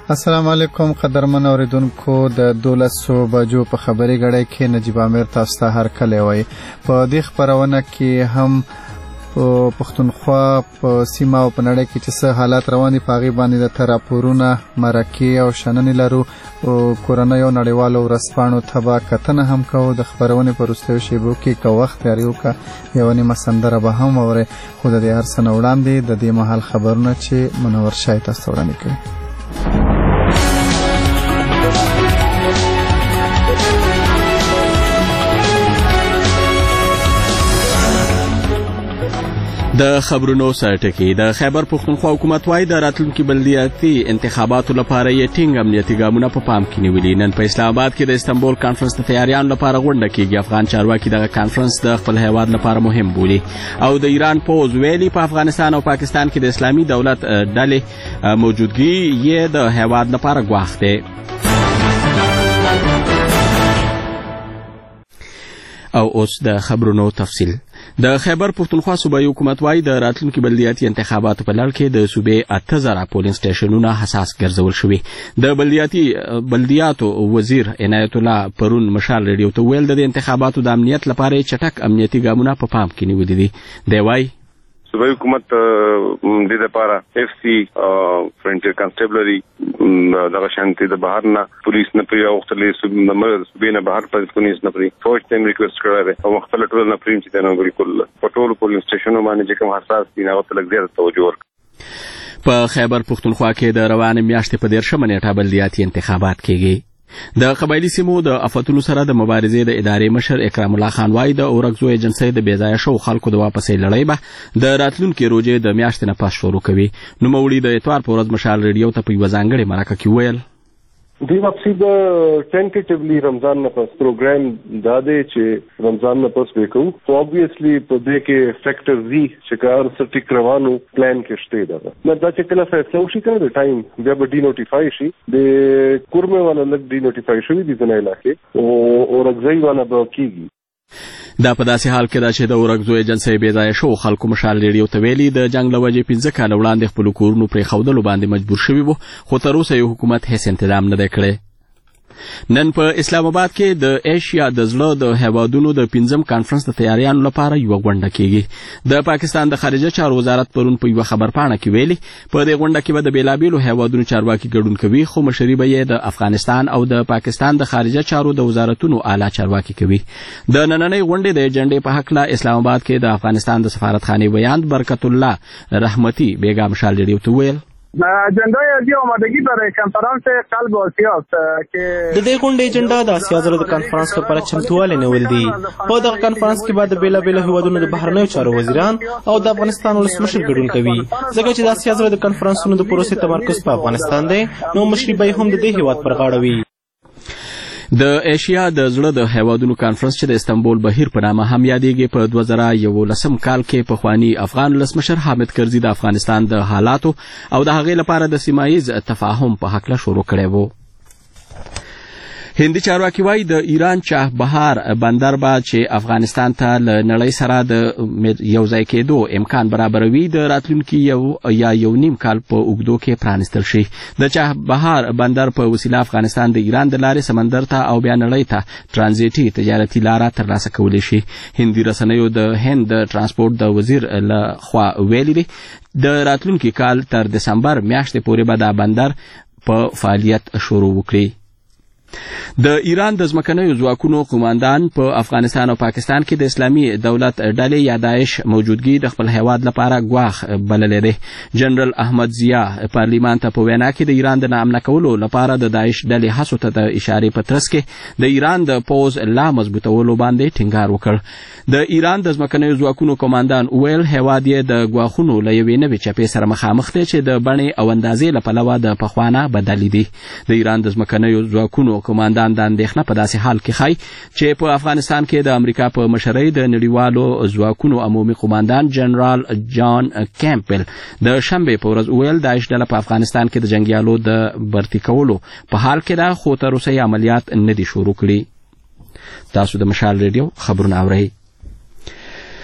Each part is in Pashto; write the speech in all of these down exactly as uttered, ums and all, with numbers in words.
السلام علیکم قدرمن اوریدونکو د دولسو بجو په خبري غړی کې نجیب امیر تاسو ته هر کله وای په دې خبرونه کې هم پښتونخوا په سیمه او په نړۍ کې چې څه حالات روان دي په هغې باندې د تراپورونه مرکې او شننې لرو کورنۍ او نړیوالو ورځپاڼو ته به کتنه هم کوو د خپرونې په وروستیو شیبو کې که وخت تیاری وکړه یوه نیمه سندره به هم واورئ خو د دې هر څه نه وړاندې د دې مهال خبرونه چې منور شای تاسو ته وړاندې کوي. د خبرونو سرټکی د خیبر پښتونخوا حکومت وايي د راتلونکي بلدیاتي انتخاباتو لپاره یې ټینګ امنیتي ګامونه په پام کې نیولي. نن په اسلام آباد کې د استنبول کانفرنس د تیاریانو لپاره غونډه کېږي. افغان چارواکي دغه کانفرنس د خپل هیواد لپاره مهم بولي او د ایران پوز ویلي په افغانستان او پاکستان کې د اسلامي دولت ډلې موجودګي یې د هیواد لپاره ګواښ دی. او اوس د خبرونو تفصیل. د خیبر پښتونخوا صوبایي حکومت وايي د راتلونکي بلدیاتي انتخاباتو په لړ کې د صوبې اته زره پولینګ سټیشنونه حساس ګرځول شوي. د بلدیاتي بلدیاتو وزیر عنایت الله پرون مشال ریډیو ته ویل د انتخاباتو د امنیت لپاره چټک امنیتي ګامونه په پام کې نیولي دي. دی وايي صوبایي حکومت د لپاره اف سی فرنټیر کانسټیبلری دغه شانتي د بهر نه پولیس نه پری اوختلې صوبې نه بهر پولیس نه پری فوج ټیم ریکوست کړی او مختلف ټول نه پریم چې نو بالکل په ټول پولیس سټیشنونو باندې چې کوم حساس دي هغه ته لږ زیات توجه ورکړي. په خیبر پښتونخوا کې د روانې میاشتې په دیرشمه نیټه بلدیاتي انتخابات کېږي. د قبایلي سیمو د افتونو سره د مبارزې د ادارې مشر اکرام الله خان وايي د اورکزو ایجنسۍ د بېځایه شوو خلکو د واپسۍ لړۍ به د راتلونکي روژې د میاشتې نه پس شروع کوي. نوموړي د اتوار په ورځ مشال ریډیو ته په یوه ځانګړې مرکه کې وویل دوی واپسي د ټینټیټیولی رمضان نه پس پروګرام دا دی چې رمضان نه پس وکړو خو obviously په دې کې فیکټر وی چې کار سټیک روانو پلان کې شته دا نو دا چې کله فیصله وشي کړه د ټایم بیا به ډی نوټیفای شي د کورمه والا لګ ډی نوټیفای شوی دي ځنه علاقې او اورګزای والا به کیږي. دا په داسې حال کې ده چې د اورکزو ایجنسۍ بېځایه شوو خلکو مشال ریډیو ته ویلي د جنګ له وجې پنځه کاله وړاندې خپلو کورونو پرېښودلو باندې مجبور شوي وو خو تر اوسه یې حکومت هېڅ انتظام نه دی کړی. نن په اسلام آباد کې د ایشیا د زړه د هیوادونو د پنځم کانفرنس د تیاریانو لپاره یوه غونډه کېږي. د پاکستان د خارجه چارو وزارت پرون په یوه خبرپاڼه کې ویلي په دې غونډه کې به د بېلابېلو هیوادونو چارواکي ګډون کوي خو مشري به یې د افغانستان او د پاکستان د خارجه چارو د وزارتونو اعلی چارواکي کوي. د نننۍ غونډې د ایجنډې په هکله اسلام آباد کې د افغانستان د سفارتخانې ویاند برکت الله رحمتي بیگا مشال ریډیو ته ویل اجنډا یې آمادگی برای کنفرانس قلب آسیا است که د دې غونډې اجنډا د آسیا زړه د کنفرانس لپاره چمتووالی نیول دي. په دغه کنفرانس کې به د بېلابېلو هیوادونو د بهرنیو چارو وزیران او د افغانستان ولسمشر ګډون کوي. ځکه چې د آسیا زړه د کنفرانسونو د پروسې تمرکز په افغانستان دی نو مشري به هم د دې هیواد پر غاړه وي. د ایشیا د زړه د هیوادونو کانفرنس چې د استنبول بهیر په نامه هم یادېږي په دوه زره یولسم کال کې پخواني افغان ولسمشر حامد کرزي د افغانستان د حالاتو او د هغې لپاره د سیمه ییز تفاهم په هکله شروع کړی و. هندي چارواکي وايي د ایران چاه بهار بندر به چې افغانستان ته له نړۍ سره د یو ځای کېدو امکان برابروي د راتلونکي یو یا یو نیم کال په اوږدو کې پرانیستل شي. د چاه بهار بندر په وسیله افغانستان د ایران د لارې سمندر ته او بیا نړۍ ته ترانزیټي تجارتي لاره ترلاسه کولی شي. هندي رسنیو د هند د ترانسپورټ د وزیر له خوا ویلي دي د راتلونکي کال تر دسمبر میاشتې پورې به دا بندر په فعالیت شروع وکړي. د ایران د ځمکنیو ځواکونو قوماندان په افغانستان او پاکستان کې د اسلامي دولت ډلې یا داعش موجودګي د خپل هیواد لپاره ګواښ بللی دی. جنرال احمد ضیا پارلیمان ته په وینا کې د ایران د ناامنه کولو لپاره د داعش ډلې هڅو ته د اشارې په ترڅ کې د ایران د پوز لا مضبوطولو باندې ټینګار وکړ. د ایران د ځمکنیو ځواکونو قوماندان ویل هیواد یې د ګواښونو له یوې نوې چپې سره مخامخ دی چې د بڼې او اندازې له پلوه د پخوانه بدلې دي. د ایران د ځمکنیو ځواکونو قوماندان د اندېښنه په داسې حال کې ښایي چې په افغانستان کې د امریکا په مشرۍ د نړیوالو ځواکونو عمومي قوماندان جنرال جان کیمپل د شنبې په ورځ وویل داعش ډله په افغانستان کې د جنګیالو د برتي کولو په حال کې ده خو تر اوسه یې عملیات نه دي شروع کړي. تاسو د مشال ریډیو خبرونه اورئ.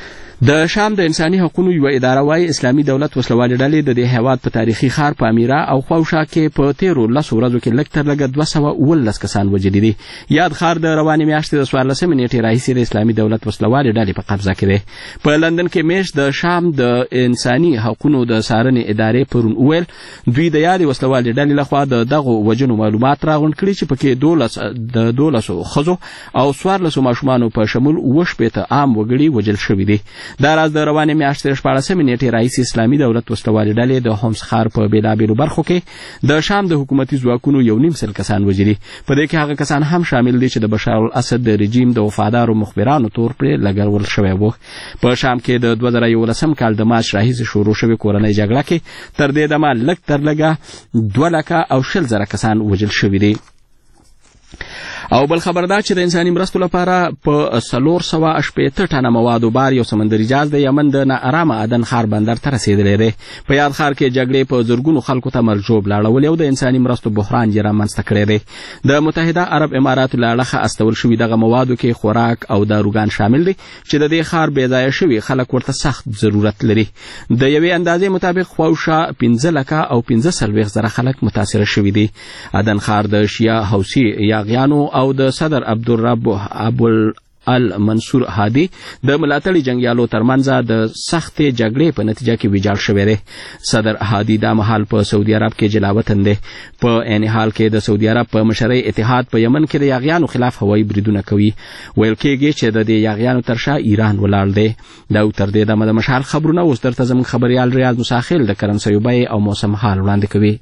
د شام د انساني حقوقو یو اداره وايي اسلامي دولت وسلوالې ډلې د دې هیواد په تاریخي ښار پامیرا او خواوشا کې په تیرو لسو ورځو کې لږ تر لږه دوه سوه اوولس کسان وژلي دي. یاد ښار د روانې میاشتې د څوارلسمې نیټې راهیسې د اسلامي دولت وسلوالې ډلې په قبضه کې دی. په لندن کې میاشت د شام د انساني حقوقو د څارنې ادارې پرون وویل دوی د یادې وسلوالې ډلې لخوا د دغو وژنو معلومات راغونډ کړي چې پکې دولس د دولسو ښځو او څوارلسو ماشومانو په شمول اووه شپېته عام وګړي وژل شوي دي. دا راز د روانې میاشتې د شپاړسمې نیټې راهیسې اسلامي دولت وسلوالې ډلې د هومس ښار په بېلابېلو برخو کې د شام د حکومتي ځواکونو یو نیم سل کسان وژلي. په دې کې هغه کسان هم شامل دي چې د بشار الاسد د رژیم د وفادارو مخبرانو تور پرې لګول شوی و. په شام کې د دوه زره یولسم کال د مارچ راهیسې شروع شوې کورنۍ جګړه کې تر دې دمه لږ تر لږه دوه لکه او شل زره کسان وژل شوي دي. او بل خبر دا چې د انساني مرستو لپاره په څلور سوه شپېته ټنه موادو بار یو سمندري جهاز د یمن د ناارامه عدن ښار بندر ته رسېدلی دی. په یاد ښار کې جګړې په زرګونو خلکو ته مرګ ژوبله اړولې او د انساني مرستو بحران یې رامنځته کړی دی. د متحده عرب اماراتو له اړخه استول شوي دغه موادو کې خوراک او داروګان شامل دي چې د دې ښار بېځایه شوي خلک ورته سخت ضرورت لري. د یوې اندازې مطابق خواوشا پنځه لکه او پنځه څلوېښت زره خلک متاثره شوي دي. عدن ښار د شیعه حوثي یاغیانو او د صدر عبدالرب ابو المنصور هادي د ملاتړي جنگیالو ترمنځ د سختې جګړې په نتیجه کې ویجاړ شوی دی. صدر هادي دا مهال په سعودي عرب کې جلاوطن دی. په عین حال کې د سعودي عرب په مشرۍ اتحاد په یمن کې د یاغیانو خلاف هوایي بریدونه کوي. ویل کېږي چې د دې یاغیانو تر شا ایران ولاړ دی. دا تر دې دمه د مشال خبرونه اوس درته زموږ خبریال ریاض مساخیل د کرنسیو بیې او موسم حال وړاندې کوي.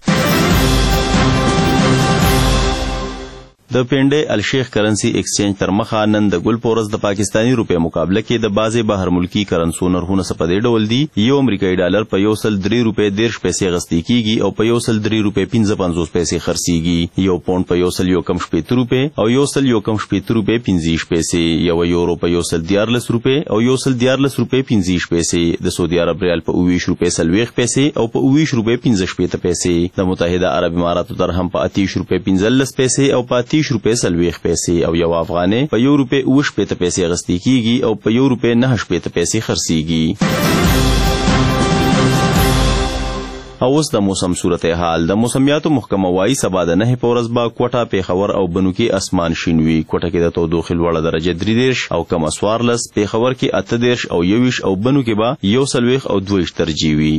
د پنډې الشیخ کرنسی ایکسچینج تر مخه نن د ګل پورس د پاکستانی روپے مقابله کې د بازي بهر ملکی کرنسو نرخونه سپدې ډول دي. یو امریکایي ډالر په یو سل درې روپے دیرش پیسې غستی کیږي او په یو سل درې روپے پنځه پنځوس پیسې خرڅیږي. یو پونډ په یو سل یو کم شپېته روپے او یو سل یو کم شپېته روپے پنځه پیسې. یو یورو په یو سل دیارلس روپے او یو سل دیارلس روپے پنځه پیسې. د سعودي عرب ریال په اوویش روپے سلويخ پیسې او په اوویش روپے پنځه شپېته پیسې. د متحده عرب اماراتو درهم په اتیش روپے پنځلس پیسې او په اتیش روپے سلويخ پیسې. او یو افغانۍ په یو روپے اووه شپېته پیسې غستی کیږي او په یو روپے نه شپېته پیسې خرڅیږي. او اوس د موسم صورت حال. د موسمیاتو محکمه وايي سبا د نهه په ورځ به کوټه پیښور او بنو کې اسمان شین وي. کوټه کې د تودوخې لوړه درجه درې دېرش او کم څوارلس، پیښور کې اته دېرش او یوویشت او بنو کې به یو څلوېښت او دوه ویشت درجې وي.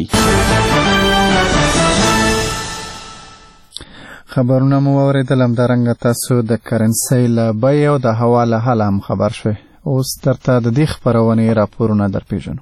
خبرونه مو واورېدل. همدارنګه تاسو د کرنسۍ له بیې او د هوا له حاله هم خبر شوئ. اوس درته د دې خپرونې راپورونه درپېژنو.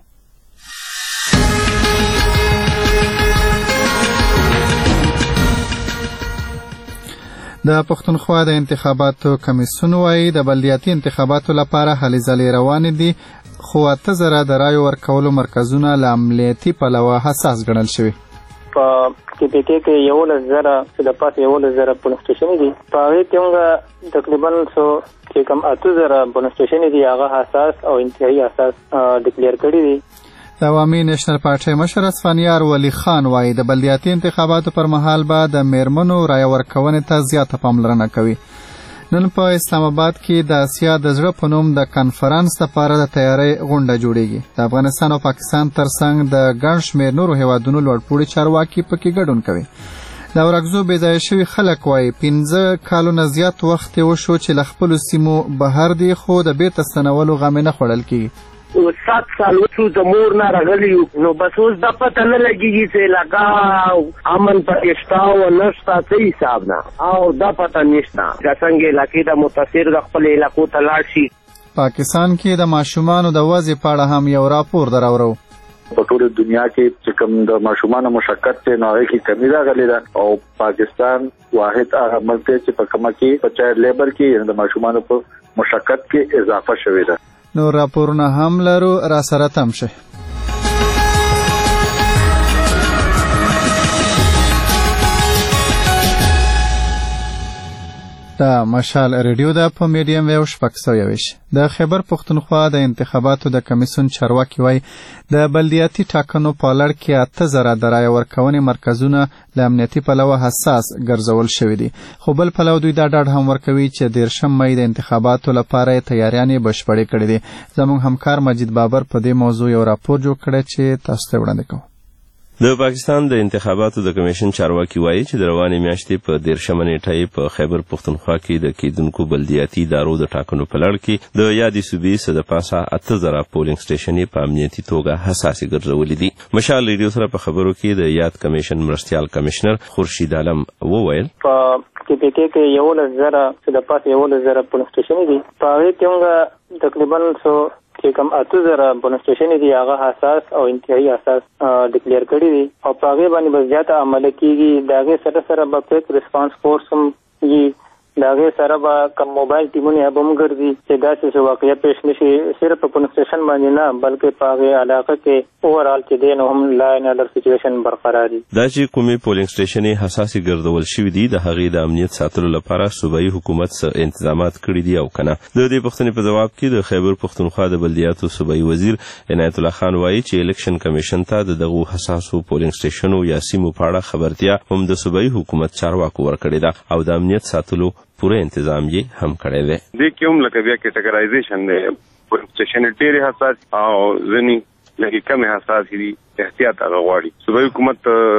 د پښتونخوا د انتخاباتو کمیسیون وايي د بلدیاتي انتخاباتو لپاره هلې ځلې روانې دي، خو اته زره د رایو ورکولو مرکزونه له امنیتي پلوه حساس ګڼل شوي. په کې پی کې کې یولس زره چې د پاتې یولس زره پولیس سټیشن دي. په هغې کې موږ تقریبا څو چې کوم اته زره پولیس سټیشن دي هغه حساس او انتهایي حساس ډیکلیر کړي دي. د عوامي نېشنل پارټۍ مشر اصفهانیار ولی خان وایي د بلدیاتي انتخاباتو پر مهال به د میرمنو رایه ورکونې ته زیاته پاملرنه کوي. نن په اسلام آباد کې د اسیا د زړه په نوم د کنفرانس لپاره د تیاری غونډه جوړیږي. د افغانستان او پاکستان ترڅنګ د ګڼ شمېر نورو هیوادونو لوړپوړي چارواکي پکې ګډون کوي. د ورکزو بېځایه شوي خلک وایي پنځه کالونه زیات وخت یې وشو چې له خپلو سیمو بهر دي، خو د بېرته ستنولو غم یې نه خوړل کېږي. سات سال وشو د مور نه راغلی یو، نو بس اوس دا پته نه لګېږي چې علاقه امن پکې شته او نشته، څه حساب نه، او دا پته نشته چې څنګه علاقې د متاثر د خپل علاقو ته لاړ شي. پاکستان کې د ماشومانو د وضع په اړه هم یو راپور دراورو. په ټول دنیا کې چې کوم د ماشومانو مشقت ته نو هغه کې کمی راغلی ده، او پاکستان واحد هغه ملک چې په کومه کې په چایلډ لیبر کې د ماشومانو په مشقت کې اضافه شوې ده. نو راپورونه هم لرو، را سره تم شه. دا مشال ریډیو د په میډیم ویو شپږ سوه یویش د خیبر پښتونخوا د انتخاباتو د کمیسیون چارواکي وای د بلدیاتي ټاکنو په لړ کې اته زره د رای ورکونې مرکزونه له امنیتي پلوه حساس ګرځول شوي دي خو بل پلو دوی دا ډاډ هم ورکوي چې دیرشم مې د انتخاباتو لپاره تیاریانې بشپړې کړې دي زموږ همکار مجید بابر په دې موضوع یو راپور جوړ کړی چې تاسو ته وړاندې کوو د پاکستان د انتخاباتو د کمیشن چارواکي وایي چې د روانې میاشتې په دیرشمه نیټه په خیبر پښتونخوا کې د کیدونکو بلدیاتي ادارو د ټاکنو په لړ کې د یادې صوبې څخه د پاسه اته زره پولینګ سټیشنې په امنیتي توګه حساسې ګرځولې دي مشال ریډیو سره په خبرو کې د یاد کمیشن مرستیال کمشنر خورشید عالم وویل په کې په کې کې یو لزره چې د پاسه یو لزره پولینګ سټیشنې دي په هغه کې تقریبا سو چې کوم اته زره پولینګ سټیشنې دي هغه حساس او انتهایی حساس ډیکلیئر کړي دي او په هغه باندې بس زیاته عمل کیږي داغه سره سره به کویک ریسپانس فورس هم یي داغه سره به کوم موبایل ټیمونه هم ګرځي چې داسې واقعیا پېښ نشي صرف په پولینګ سټیشن باندې نه بلکې په هغه علاقه کې اوورال چې دین هم لا نه در سچويشن برقرار دي دا چې کومي پولینګ سټیشنې حساسي ګرځول شوې دي د هغې د امنیت ساتلو لپاره صوبایي حکومت سره انتظامات کړي دي او کنه د دې پښتنې په جواب کې د خیبر پښتونخوا د بلدیاتو صوبایي وزیر عنایت الله خان وایي چې الیکشن کمیشن ته دغه حساسو پولینګ سټیشنو یا سیمو په اړه خبرتیا هم د صوبایي حکومت چارواکو ورکړي ده او د امنیت ساتلو پوره تنظیم یې هم کړی دی د کوم لکه بیا کټګورایزیشن دی پولینګ سټیشن ډېر حساس او ځنی لکه کم حساس دي احتیاط هغه غواړي صوبایي حکومت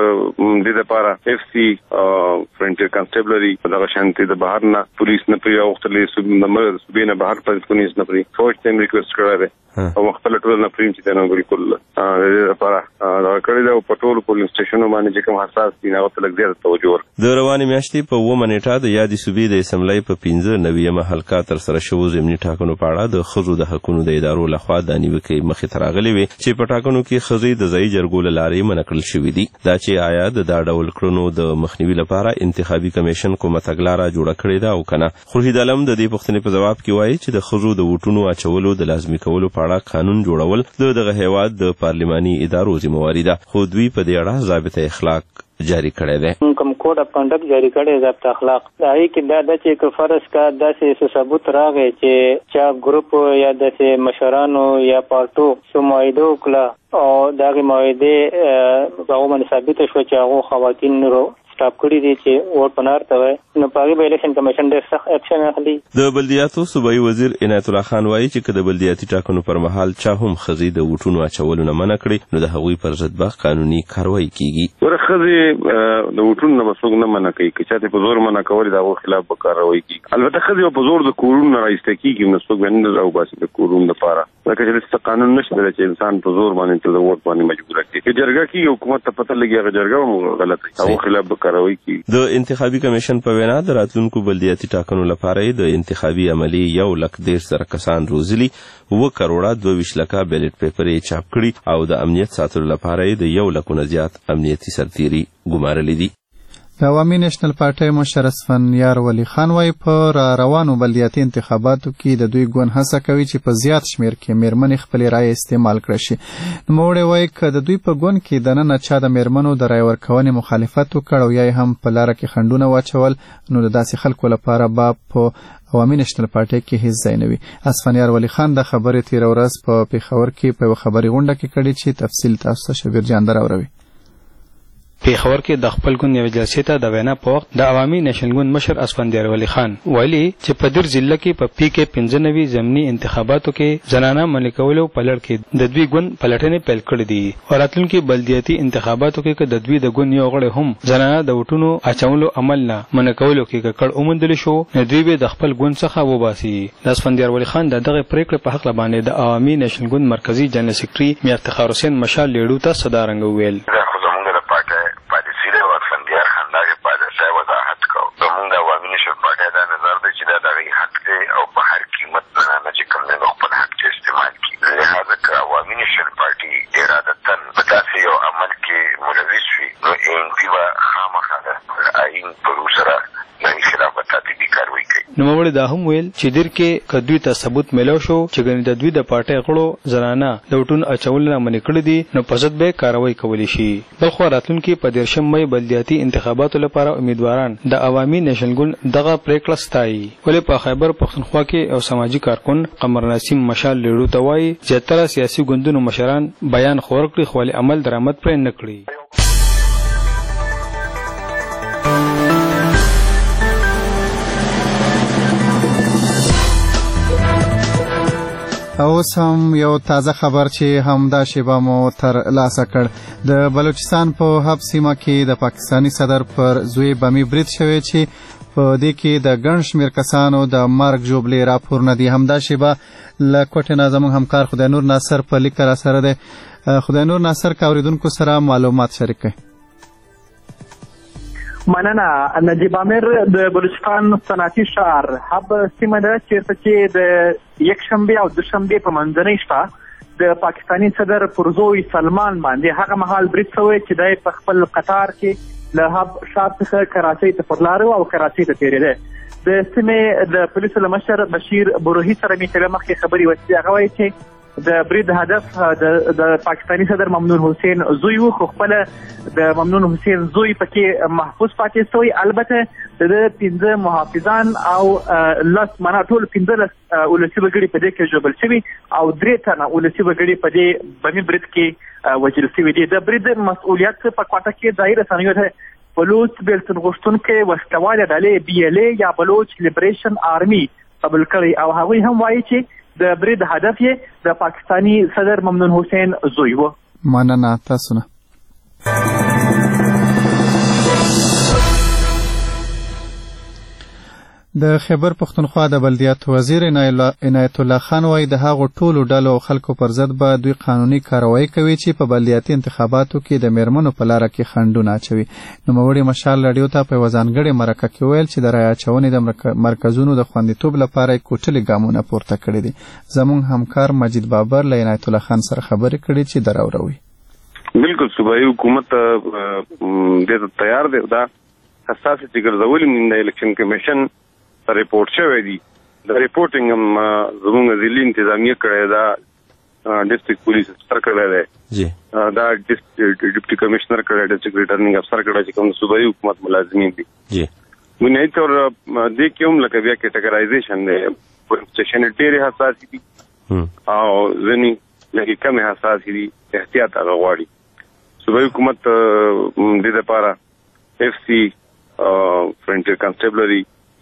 د دې لپاره اف سی فرنټیر کانسټیبلری دغه شانتي د بهر نه پولیس نه پری اوختلې صوبې نه بهر پاتې پولیس نه پری فوج ته ریکوست کړی او مختلف ټول نه پریم چې نه بالکل د دې لپاره دا کړی دا په ټول پولیس سټیشنونو باندې چې کوم حساس دي هغه ته لږ زیات توجه ورکړي د روانې میاشتې په اوومه نیټه د یادې صوبې د اسمبلی په پنځه نویمه حلقه تر سره شوو ضمني ټاکنو په اړه د ښځو د حقونو د ادارو لخوا د نیوکې مخې ته راغلې وې چې په ټاکنو کې ښځې د ځایي جرګو له لارې منع کړل شوي دي دا چې آیا د دا ډول کړنو د مخنیوي لپاره انتخابي کمیشن کومه تګلاره جوړه کړې ده او کنه خورشید عالم د دې پوښتنې په ځواب کې وایي چې د ښځو د ووټونو اچولو د لازمي کولو په اړه قانون جوړ د دغه هیواد د پارلماني ادارو ذمہواری ده خو دوی په دې اړه ضابطه اخلاق جاری کړی دی کوم کوډ اف کنډکټ جاری کړی ضابطه اخلاق دا هی کې دا د چې فرض کا داسې ثبوت راغی چې چا ګروپ یا داسې مشرانو یا پارټو سمایدو کلا او دغه موعده په باندې ثابت شو چې هغه خواتین نورو سټاپ کړی دي چې ووټ پنار ته وای نو پاګې به الیکشن کمیشن ډېر سخت اکشن اخلي د بلدیاتو صوبایي وزیر عنایت الله خان وایي چې کله بلدیاتي ټاکنو پر مهال چا هم خزي د ووټونو اچولو نه منع کړي نو د هغوی پر ضد به قانوني کاروایی کیږي ورخه د ووټونو نه مسوګ نه منع کوي چې چاته په زور منع کول دا خلاف به کاروایی کیږي البته خزي په زور د کورونو راځي کیږي نو څوک باندې راو باسي د کورونو لپاره لکه چې قانون نشته چې انسان په زور باندې ته د ووټ باندې مجبور کړي چې جرګه کې حکومت ته پته لګي هغه جرګه هم غلطه او خلاف به کاروایی کیږي د انتخابي کمیشن په وینا د راتلونکو بلدیاتي ټاکنو لپاره د انتخابي عملي یو لک دېرش زره کسان روزلي اوه کروڑه دوه ویشت لکه بیلټ پیپر یې چاپ کړي او د امنیت ساتلو لپاره د یو لکونه زیات امنیتي سرتیري ګمارلي دي د عوامي نېشنل پارټۍ مشر اسفندیار ولی خان وايي په را روانو بلدیاتي انتخاباتو کې د دوی ګوند هڅه کوي چې په زیات شمیر کې میرمنې خپلې رایې استعمال کړي شي نوموړی وايي که د دوی په ګوند کې دننه چا د میرمنو د رایې ورکونې مخالفت وکړ او یا هم په لاره کې خنډونه واچول نو د داسې خلکو لپاره به په عوامي نېشنل پارټۍ کې هیڅ ځای نه وي اسفندیار ولی خان د خبرې تېره ورځ په پېښور کې په یوه خبري غونډه کې کړې چې تفصیل تاسو ته شبیر جان دراوروي پیښور کې د خپل ګوند یو جلسې ته د وینا په وخت د عوامي نېشنل ګوند مشر اسفندیار ولی خان ویلي چې په در ضلع کې په پی کې پنځه نوي ضمني انتخاباتو کې زنانه منع کولو په لړ کې د دوی ګوند پلټنې پیل کړې دي او راتلونکي بلدیاتي انتخاباتو کې د دوی د ګوند یو غړی هم زنانه د وټونو اچولو عمل نه منع کولو کې ککړ اومندل شو نو دوی به د خپل ګوند څخه وباسي د اسفندیار ولی خان د دغه پریکړې په حق باندې د عوامي نېشنل ګوند مرکزی جنرال سیکریټري میر افتخار حسین مشال لیډو ته صدارنګ ویل نوموړي دا هم ویل چې دیر کې کدوی ته ثبوت ملو شو چې ګنې د دوی د پارټۍ غړو زنانه د وټون اچول نه منې کړې دي نو په ضد به کاروایی کولی شي. بل خو راتلونکي په دیرشم مې بلدیاتي انتخاباتو لپاره امیدواران د عوامي نېشنل ګوند دغه پریکړه ستایي. ولې په خیبر پښتونخوا کې او سماجی کارکون قمر نسیم مشال لیړو ته وایي زیاتره سیاسي ګوندونو مشران بیان خور کړی خو عمل درآمد پرې نه کړی. اوس هم یو تازه خبر چې همدا شیبه مو تر لاسه کړ. د بلوچستان په حب سیمه کې د پاکستانی صدر پر زوی بمی برید شوی چې په دې کې د ګڼ شمېر کسانو د مرګ ژوبلې راپورونه دي. همدا شیبه له کوټې نه زموږ همکار خدای نور ناصر په لیک را سره دی. خدای نور ناصر که اورېدونکو سره معلومات شریک کړئ. مننه. نجیب امیر د بلوچستان صنعتي ښار حب سیمه ده چېرته چې د یکشنبې او دوشنبې په منځنۍ شپه د پاکستاني صدر پر زوی سلمان باندې هغه مهال برید شوی چې دی په خپل قطار کې له حب ښار څخه کراچۍ ته پر لاره او کراچۍ ته تېرېده. د سیمې د پولیسو له مشر بشیر بروهي سره مې چې مخکې خبرې وشوې هغه وایي چې د برید هدف د پاکستاني صدر ممنون حسین زوی و خو خپله د ممنون حسین زوی پکې محفوظ پاتې شوی. البته د پنځه محافظان او لس معنا ټول پنځلس ولسي وګړي په دې کې ژوبل شوي او درې تنه ولسي وګړي په دې بمي برید کې وژل شوي دي. د برید مسؤلیت په کوټه کې ځایي رسنیو ته بلوچ بیلتون غوښتونکې وسلوالې ډلې بي ال اے یا بلوچ لیبریشن آرمي قبول کړی او هغوی هم وایي چې د برید هدف یې د پاکستانی صدر ممنون حسین زوی و. مننه تاسو نه. د خیبر پښتونخوا د بلدیاتو وزیر عنایت الله خان وایي د هغو ټولو ډلو او خلکو پر ضد به دوی قانوني کاروایی کوي چې په بلدیاتي انتخاباتو کې د میرمنو په لاره کې خنډونه اچوي. نوموړي مشال راډیو ته په یوه ځانګړې مرکه کې ویل چې د رایې اچونې د مرکزونو د خوندیتوب لپاره یې کوټلې ګامونه پورته کړي دي. زموږ همکار مجید بابر له عنایت الله خان سره خبرې کړي چې دراوروي. بالکل صوبایي حکومت دې تیار دی. دا حساس چې ګرځولې د الیکشن کمیشن ریپورت شوی دی. د ریپورټینګ هم زموږ ضلعي انتظامیه کړی دا ډسټرکټ پولیس افسر کړی دی دا ډیپټي کمشنر کړی ډسټرکټ ریټرنینګ افسر کړی چې کوم صوبایي حکومت ملازمین دي. بنیادي طور دې کې هم لکه بیا کیټګرایزیشن دی. پولیس سټیشن ډېرې حساسې دي او ځینې لږې کمې حساسې دي. احتیاط هغه غواړي. صوبایي حکومت دې دپاره اف سی فرنټیر کانسټیبلري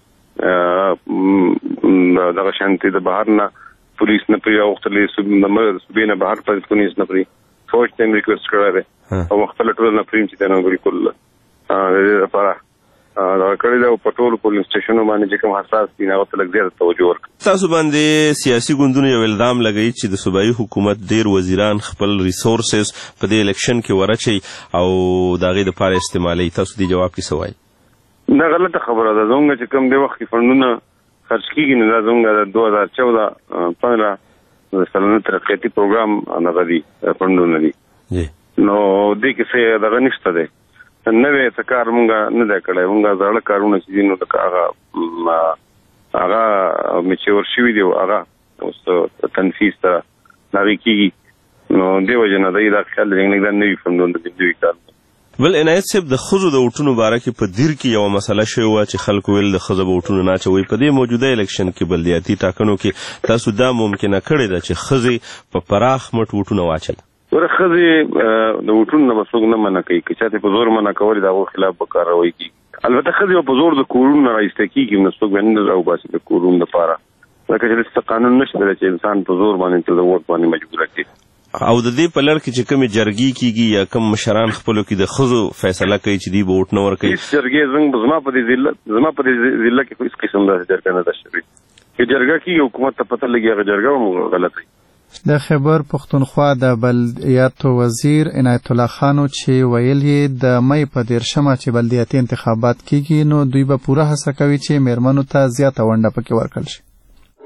دغه شانتي د بهر نه پولیس نه پرې راوختلې صوبې نه بهر پولیس پولیس نه پرې فوج ته یې ریکویسټ کړی دی او مختلف ټول نه پرې چې دی نو بالکل د دې لپاره دغه کړی دی او په ټولو پولیس سټیشنو باندې چې کوم حساس دي هغه ته لږ زیاته توجه ورکړي. تاسو باندې سیاسي ګوندونو یو الزام لګوي چې د صوبایي حکومت ډېر وزیران خپل ریسورسز په دې الیکشن کې ورچوي او د هغې دپاره استعمالوي. تاسو دې جواب کې څه وایي؟ دا غلطه خبره ده. زموږ چې کوم دی وخت کې فنډونه خرڅ کېږي نو دا زموږ د دوه هزار چودہ پندرہ د سلنه ترقیاتي پروګرام هغه دي فنډونه دي. نو دې کې څه دغه نشته دی. نوې څه کار مونږ نه دی کړی. مونږ زاړه کارونه چې دي نو لکه هغه هغه میچور شوي دي او هغه اوس تنفیذ ته هغې کېږي. نو دې وجې نه دی دا خیال دی چې دا نوي فنډونه دي نوي کار. بل عنایت صاحب د ښځو د وټونو باره کې په دیر کې یوه مسله شوې وه چې خلکو ویل د ښځو به وټونه نه اچوئ. په دې موجوده الیکشن کې بلدیاتي ټاکنو کې تاسو دا ممکنه کړې ده چې ښځې په پراخ مټ وټونه واچوي؟ ګوره ښځې د وټونو نه به څوک نه منع کوي. که چاته په زور منع کول د هغو خلاف به کارروایي کېږي. البته ښځې به په زور د کورونو نه رایسته کېږي نو څوک به نه راوباسي د کورونو دپاره. ځکه چې داسې قانون نشته دی چې انسان په زور باندې ته د ووټ باندې مجبوره کړي. او د دې په لړ کې چې کومې جرګې کېږي یا کوم مشران خپلو کې د ښځو فیصله کوي چې دوی به ووټ نه ورکوي؟ هېڅ جرګې زموږ زما په دې ضلع زما په دې ضلع کې خو هېڅ قسم داسې جرګه نه ده شوې. چې جرګه کېږي حکومت ته پته لګي هغه جرګه هم غلطه وي. د خیبر پښتونخوا د بلدیاتو وزیر عنایت الله خان چې ویل یې د مۍ په دېرشمه چې بلدیاتي انتخابات کېږي نو دوی به پوره هڅه کوي چې میرمنو ته زیاته ونډه پکې ورکړل شي.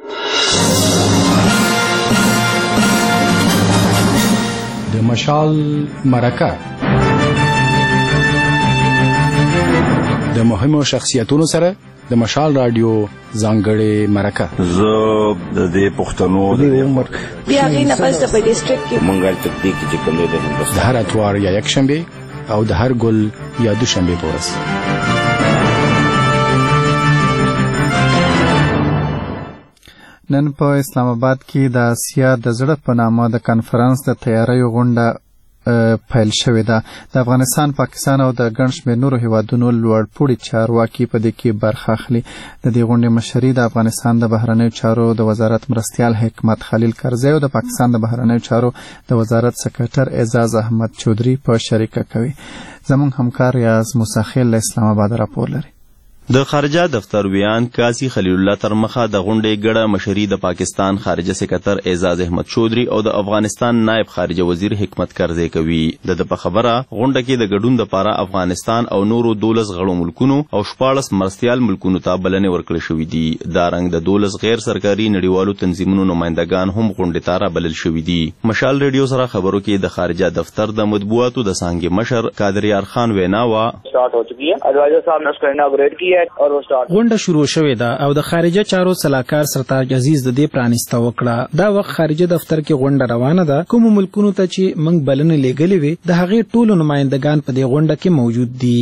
د مشال مرکه د مهمو شخصیتونو سره د مشال رادیو ځانګړې مرکه زه د دې پښتنو د عمر بیا غي نه پس د ډیسټریکټ کې مونږه تدقیق چې کوم دی د هر اتوار یا یک شنبه او د هر ګل یا دوشنبه پورس نن په اسلام آباد کې د آسیا د زړه په نامه د کانفرنس د تیاریو غونډه پیل شوې ده. د افغانستان، پاکستان او د ګڼ شمېر نورو هیوادونو لوړپوړي چارواکي په دې کې برخه اخلي. د دې غونډې مشري د افغانستان د بهرنیو چارو د وزارت مرستیال حکمت خلیل کرزی او د پاکستان د بهرنیو چارو د وزارت سکرټر اعزاز احمد چودري په شریکه کوي. زموږ همکار ریاض موسیخیل له اسلام آباد راپور لري. د خارجه دفتر ویان قاضي خلیل الله ترمخه د غونډې ګډه مشري د پاکستان خارجه سکرټر اعزاز احمد چودري او د افغانستان نائب خارجه وزیر حکمت کرزی کوي. د په خبره غونډه کې د ګډون لپاره افغانستان او نورو دولس غړو ملکونو او شپاړس مرستیال ملکونو ته بلنې ورکړل شوې دي. دا رنګ د دولس غیر سرکاري نړیوالو تنظیمونو نمائندگان هم غونډې ته رابلل شوي دي. مشال ریډیو سره خبرو کې د خارجه دفتر د مطبوعاتو د څانګې مشر قادریار خان وینا وا غونډه شروع شوې ده او د خارجه چارو صلاحکار سرتاج عزیز د دې پرانیسته وکړه. دا وخت خارجه دفتر کې غونډه روانه ده. کوم ملکونو ته چې موږ بلنې لېږلې وي د هغې ټولو نمائندگان په دې غونډه کې موجود دي.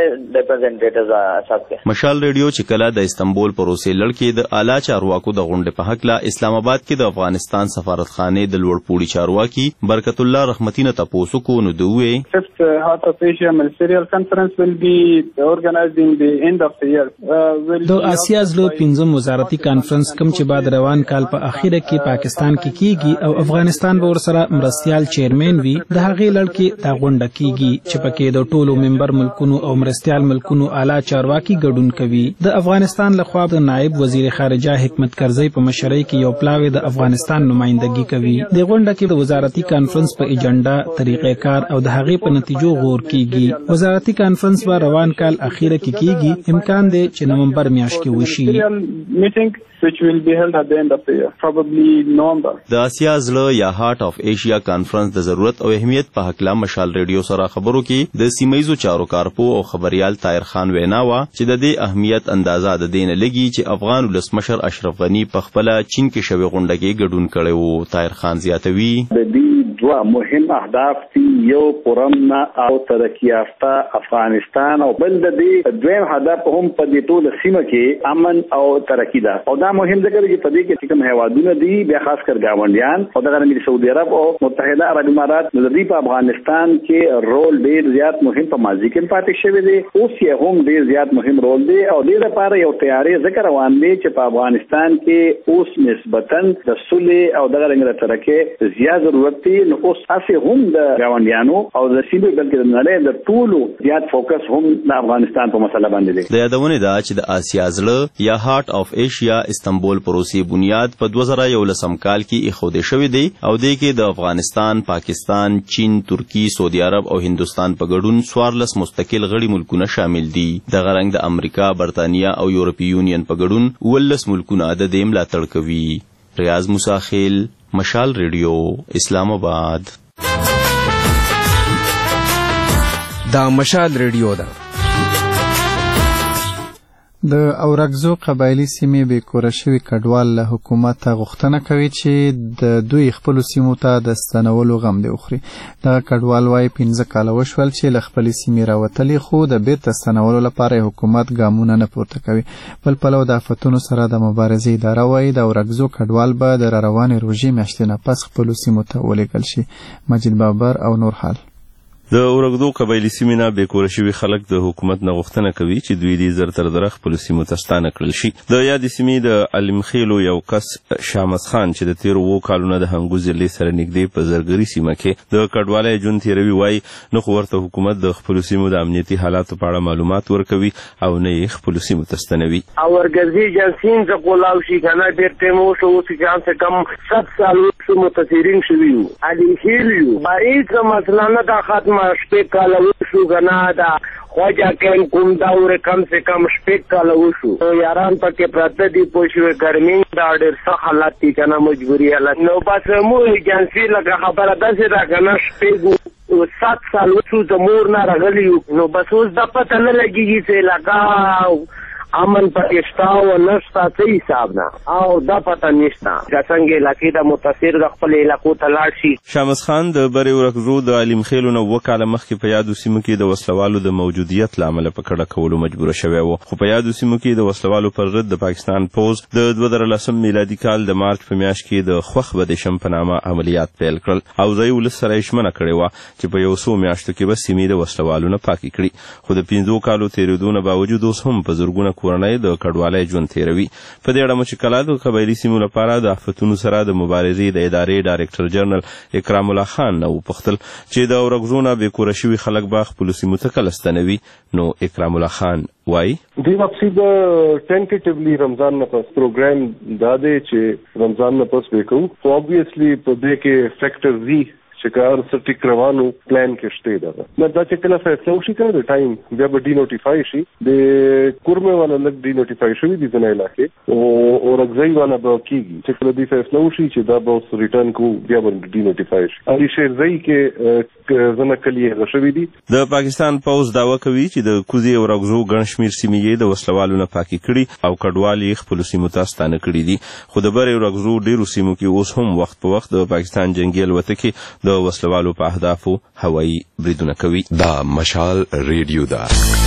مشال ریډیو چې کله د استنبول پروسې لړ کې د اعلی چارواکو د غونډې په حق لا اسلام آباد کې د افغانستان سفارتخانه د لوړپوړي چارواکي برکت الله رحمتي نه تاسو کو نو دوی fifth Heart of Asia Ministerial Conference will be organized in the end of the year. د آسیا زلو پنځم وزارتي کانفرنس کوم چې بعد روان کال په اخیره کې پاکستان کې کیږي او افغانستان به ورسره مرستیال چیرمن وي. د هغې لړ کې دا غونډه کیږي چې پکې د ټولو ممبر ملکونو او مرستیال ملکونو اعلی چارواکي ګډون کوي. د افغانستان لخوا د نائب وزیر خارجه حکمت کرزی په مشرۍ کې یو پلاوی د افغانستان نمائندګي کوي. د غونډه کې د وزارتي کانفرنس په ایجنډا، طریقې کار او د هغې په نتیجو غور کیږي. وزارتي کانفرنس به روان کال اخیره کې کیږي. امکان دی چې نومبر میاشت کې وشي. which will be held at the end of the year, probably November. د آسیا زړه یا هارت اف ایشیا کانفرنس د ضرورت او اهمیت په حق لا مشال ریډیو سره خبرو کې د سیمایزو چارو کارپو او خبريال طاهر خان وینا وا چې د دې اهمیت اندازه د دین لګي چې افغان ولسمشر اشرف غنی په خپل چین کې شوی غونډه کې ګډون کړي وو. طاهر خان زیاتوي د دې دوه مهم اهداف دي، یو پرمنه او ترقی یافته افغانستان او بل د دې دویم هدف هم په دې ټول سیمه کې امن او ترقی ده. او دا مهم ذکر چې په دې کې کوم هیوادونه دي بیا خاص کر گاونډیان او دغه رنګ سعودي عرب او متحده عرب امارات د دې په افغانستان کې رول ډیر زیات مهم په ماضي کې پاتې شوی دی، اوس یې هم ډیر زیات مهم رول دی او دې لپاره یو تیاری ذکر روان دی چې په افغانستان کې اوس نسبتاً د صلح او دغه رنګ ترقی زیات ضرورت دی. نو اوس اسه هم د گاونډیانو او د سیمې بلکې د نړۍ د ټولو زیات فوکس هم د افغانستان په مسله باندې دی. د یادونه ده چې د آسیا زړه یا هارت اف ایشیا استنبول پروسې بنیاد په دوه زره یولسم کال کې ایښودل شوی دی او د کې د افغانستان، پاکستان، چین، ترکی، سعودي عرب او هندستان په ګډون څوارلس مستقل غړي ملکونه شامل دي. د غرنګ د امریکا، برتانیا او یورپی یونین په ګډون ولس ملکونه د دې ملاتړ کوي. ریاض موسیخیل، مشال ریډیو، اسلام آباد. دا مشال ریډیو ده. د اورګزو قبایلی سیمې به کور شوی کډوال له حکومت غوښتنه کوي چې د دوی خپل سیمو ته د ستنولو غم دی اخري. دا کډوال وايي پنځه کال وشول چې له خپل سیمې راوتلي خو د بیرته ستنولو لپاره حکومت ګامونه نه پورته کوي. بل پلو د آفتونو سره د مبارزې اداره وايي د اورګزو کډوال به د روانې روژې میاشتې نه پس خپل سیمو ته ولېږل شي. مجید بابر او نور حال. د اورګدو قبایلی سیمې نه بیکوره شوي خلک د حکومت نه غوښتنه کوي چې دوی دې زر تر زره خپلو سیمو ته ستانه کړل شي. د یادې سیمې د علمخیلو یو کس شامس خان چې د تیرو اوو کالونو د هنګو ضلعې سره نږدې په زرګري سیمه کې د کډوالۍ ژوند تېروي وایي نه خو ورته حکومت د خپلو سیمو د امنیتي حالاتو په اړه معلومات ورکوي او نه یې خپلو سیمو ته ستنوي. اورګزي جنسین څه کولاو شي کنه ډېر ټیم وشو چې کم څه کم سات سال وشو متاثرین شوي یو علمخیلو باید مثلا نه دا ختمه شپې کاله وشو کنه دا خواجه کم کوم دور کم سے کم شپې کاله وشو یاران پکې پراته دي پوه شوې ګرمي دا ډېر سخت حالات دي کنه مجبوري حالات نو بس مو ایجنسي لکه خبره داسې ده کنه شپې سات سال وشو د مور نه راغلی نو بس اوس د پته نه لګیږي چې لکه امن پکشتا او نشتا څه حساب نه او دا پته نشته چې څنګه علاقې د متاثر د خپل علاقو ته لاړ شي. شامس خان د بری ورکزو د علیم خیلو نه وکاله مخکې په یادو سیمو کې د وسلوالو د موجودیت لامل په کډه کولو مجبور شوی و، خو په یادو سیمو کې د وسلوالو پر ضد د پاکستان پوز د دوه زره لسم میلادي کال د مارچ په میاشت کې د خوخ بدشم په نامه عملیات پیل کړل او ځای ولس سره یې ژمنه کړې وه چې په یو څو میاشتو کې به سیمې د وسلوالو نه پاکې کړي، خو د پنځو کالو تېرېدو نه باوجود اوس هم په زرګونه کورنۍ د کډوالۍ ژوند تېروي. په دې اړه مو چې کله د قبایلي سیمو لپاره د آفتونو سره د مبارزې د ادارې ډایرکټر جنرال اکرام الله خان نه وپوښتل چې د اورګزو نه بې کوره شوي خلک به خپلو سیمو ته کله ستنوي، نو اکرام الله خان وایي دوی واپسي د ټینټیټیولی رمضان نه پس پروګرام دا دی چې رمضان نه پس وکړو، خو obviously په دې کې فیکټر وی شکار سټیک روانو پلان کې شته دا نو دا چې کله فیصله وشي کنه د ټایم بیا به ډی نوټیفای شي د کورمه والا لګ ډی نوټیفای شوی دي ځنه علاقې او اورګزای والا به کیږي چې کله دی فیصله وشي چې دا به اوس ریټرن کو بیا به ډی نوټیفای شي. علي شیر زئی کې ځنه کلیه غشوي دي. د پاکستان پوز داوا کوي چې د کوزي اورګزو ګڼ شمیر سیمې د وسلوالو نه پاکي کړي او کډوالي خپل سیمو ته ستانه کړي دي، خو د بری اورګزو ډیرو سیمو کې اوس هم وخت په وخت د پاکستان جنگي الوتکې د د وسلوالو په اهدافو هوایي بریدونه کوي. دا مشال ریډیو ده.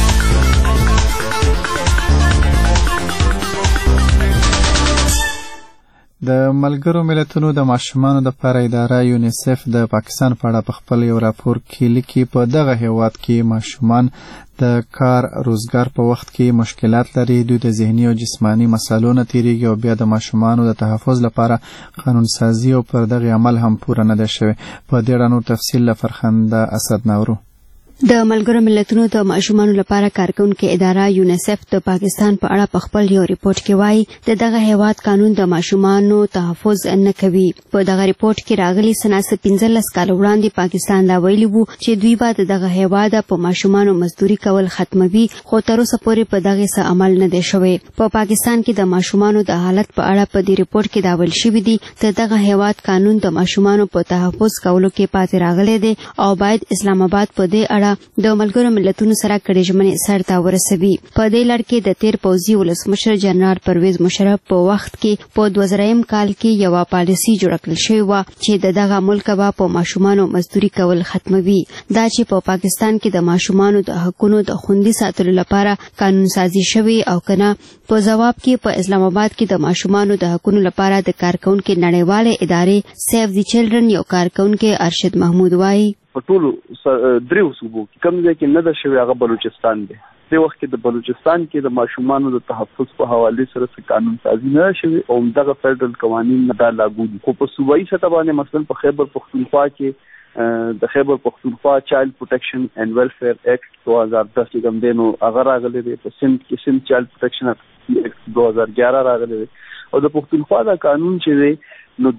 د ملګرو ملتونو د ماشومانو لپاره اداره یونیسف د پاکستان په اړه په خپل یو راپور کې لیکي په دغه هیواد کې ماشومان د کار روزګار په وخت کې مشکلات لري، دوی د ذهني او جسماني مسالو نه تیریږي او بیا د ماشومانو د تحفظ لپاره قانون سازي او پر دغه عمل هم پوره نه ده شوی. په دې اړه نور تفصیل له فرخنده اسد نورو. د ملګرو ملتونو د ماشومانو لپاره کارکونکې اداره یونیسف د پاکستان په اړه په خپل یو ریپورت کې وایي د دغه هیواد قانون د ماشومانو تحفظ نه کوي. په دغه ریپورت کې راغلي سناسه پنځلس کال وړاندې پاکستان دا ویلي وو چې دوی به د دغه هیواد په ماشومانو مزدوري کول ختموي، خو تر اوسه پورې په دغه څه عمل نه دی شوی. په پاکستان کې د ماشومانو د حالت په اړه په دې ریپورت کې دا ویل شوی دی چې دغه هیواد قانون د ماشومانو په تحفظ کولو کې پاتې راغلی دی او باید اسلام آباد په دې اړه د ملګرو ملتونو سره کړي ژمنې سرته ورسوي. په دې لړ کې د تیر پوځي ولسمشر جنرال پرویز مشرف په وخت کې په دوه زره کال کې یو پالیسي جوړه کړل شوې و چې د دغه ملک به په ماشومانو مزدوري کول ختموي. دا چې په پاکستان کې د ماشومانو د حقوقو د خوندي ساتلو لپاره قانون سازي شوی او کنه په جواب کې په اسلام آباد کې د ماشومانو د حقوقو لپاره د کارکونکو نړیواله ادارې سیف دی چلډرن یو کارکونکو ارشد محمود وایي په ټولو دریو صوبو کې کوم ځای کې نه ده شوی هغه بلوچستان دی. د وخت کې د بلوچستان کې د ماشومانو د تحفظ په حواله سره څه قانون سازي نه شوی او دغه فدرل قوانين نه دا لاګو دي، خو په صوبایي سطح باندې مثلا په خیبر پختونخوا کې د خیبر پختونخوا چایلډ پروټیکشن اینڈ ویلفیر ایکټ دو هزار دس کې کوم دی نو هغه راغلی دی. په سند کې سند چایلډ پروټیکشن ایکټ دو هزار گیارہ راغلی دی او د پختونخوا دا قانون چې دی نو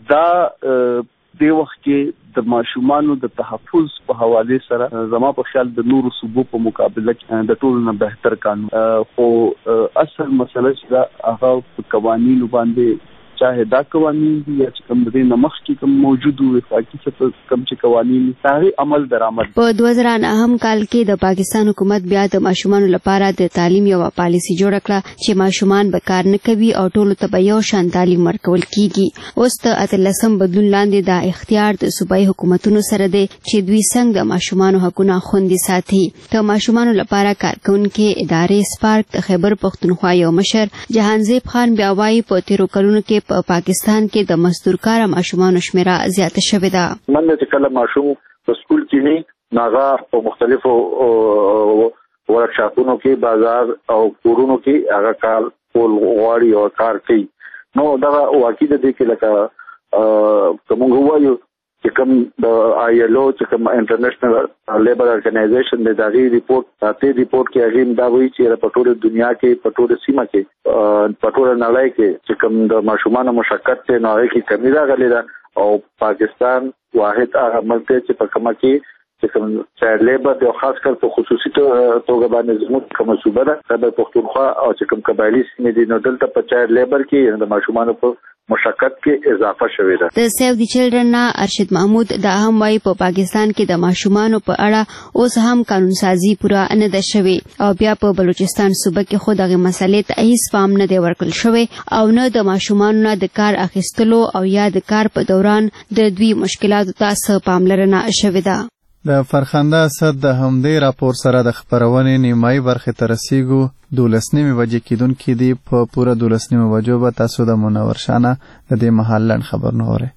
دا د وخت کې د ماشومانو د تحفظ په حواله سره زما په خیال د نورو صوبو په مقابله کې د ټولو نه بهتر قانون، خو اصل مسله چې دا هغه په قوانینو باندې چاهه دا قوانین دي یا چې کوم د نمخ کې کوم موجود وي فاقي څه کوم چې قوانین ساري عمل درآمد. په دوه زره نهم کال کې د پاکستان حکومت بیا د ماشومانو لپاره د تعلیم یو پالیسی جوړ کړه چې ماشومان به کار نه کوي او ټولو ته به یو شان تعلیم ورکول کیږي. اوس د اتلسم بدلون لاندې دا اختیار د صوبایي حکومتونو سره دی چې دوی څنګه د ماشومانو حقوقونه خوندي ساتي. د ماشومانو لپاره کارکونکو ادارې سپارک د خیبر پختونخوا یو مشر جهانزیب خان بیا وایي په تیرو کلونو کې په پاکستان کې د مزدور کار ماشومانو شمیره زیاته شوې ده. من چې کله ماشوم په سکول کې نه ناغه په مختلفو ورکشاپونو کې بازار او کورونو کې هغه کار کول غواړي او کار کوي نو دا واقعي د دې کې لکه کوم وایو چې کوم د آی ایل او چې کوم انټرنیشنل لیبر ارګنایزیشن د دغه ریپورت ساتي ریپورت کې هغه دا وایي چې په ټوله دنیا کې په ټوله سیمه کې په ټوله نړۍ کې چې کوم د ماشومان مشکل ته نه کې کمی راغلي ده او پاکستان واحد هغه ملک چې په کومه کې چې کوم چایلډ لیبر د خاص کر په خصوصي توګه باندې زموږ کوم صوبه ده د پښتونخوا او چې کوم قبایلی سیمې دي نو دلته په چایلډ لیبر کې د ماشومان په مشقت کې اضافه شوې ده. د سیو دی چلډرن نه ارشد محمود دا هم وايي په پاکستان کې د ماشومانو په اړه اوس هم قانون سازي پوره نه ده شوې او بیا په بلوچستان صوبه کې خو دغه مسلې ته هیڅ پام نه دی ورکړل شوی او نه د ماشومانو نه د کار اخیستلو او یا د کار په دوران د دوی مشکلاتو ته څه پاملرنه شوې ده. د فرخنده اسد د همدې راپور سره د خبرونې نیمایي برخې ته رسیږو. دولس نیمې بجې کېدونکې دي. په پوره دولس نیمې بجو به تاسو د منور شانه د دې مهال لنډ خبرونه اورئ.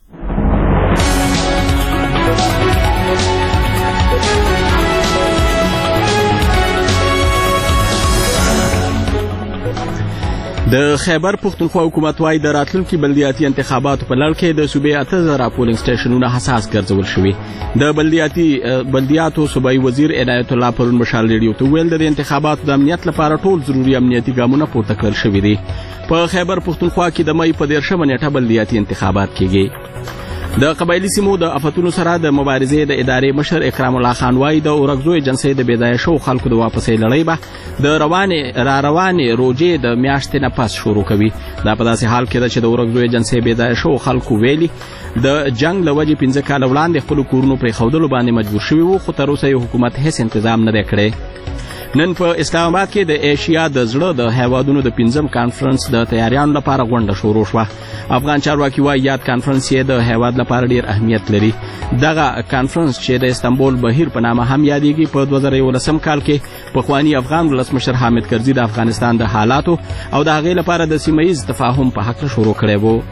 د خیبر پختونخوا حکومت وايي د راتلونکي بلدیاتي انتخاباتو په لړ کې د صوبې اته زره پولینګ سټیشنونه حساس ګرځول شوي. د بلدیاتي بلدیاتو صوبایي وزیر عنایت الله پرون مشال ریډیو ته ویل د انتخاباتو د امنیت لپاره ټول ضروري امنیتي ګامونه پورته کړل شوي دي. په خیبر پختونخوا کې د مې په دیرشمه نیټه بلدیاتي انتخابات کېږي. د قبایلی سیمو د افتونو سره د مبارزې د ادارې مشر اکرام الله خان وايي د اورګزو ایجنسۍ د بيدای شو خلکو د واپسې لړۍ به د روانې را روانې روجې د میاشتې نه پس شروع کوي. دا په داسې حال کې ده چې د اورګزو ایجنسۍ بيدای شو خلکو ویلي د جنگ لوجې پنځه کال وړاندې خپل کورونو پرې خودلو باندې مجبور شوي وو خو تر اوسه یې حکومت هیڅ تنظیم نه دی کړی. نن په اسلام آباد کې د ایشیا د زړه د هیوادونو د پنځم کانفرنس د تیاریانو لپاره غونډه شروع شوه. افغان چارواکي وايي یاد کانفرنس یې د هیواد لپاره ډیر اهمیت لري. دغه کانفرنس چې د استانبول بهیر په نامه هم یادېږي په دوه زره یولسم کال کې پخوانی افغان ولسمشر حامد کرزي د افغانستان د حالاتو او د هغې لپاره د سیمه ییز تفاهم په حق شروع کړی وو.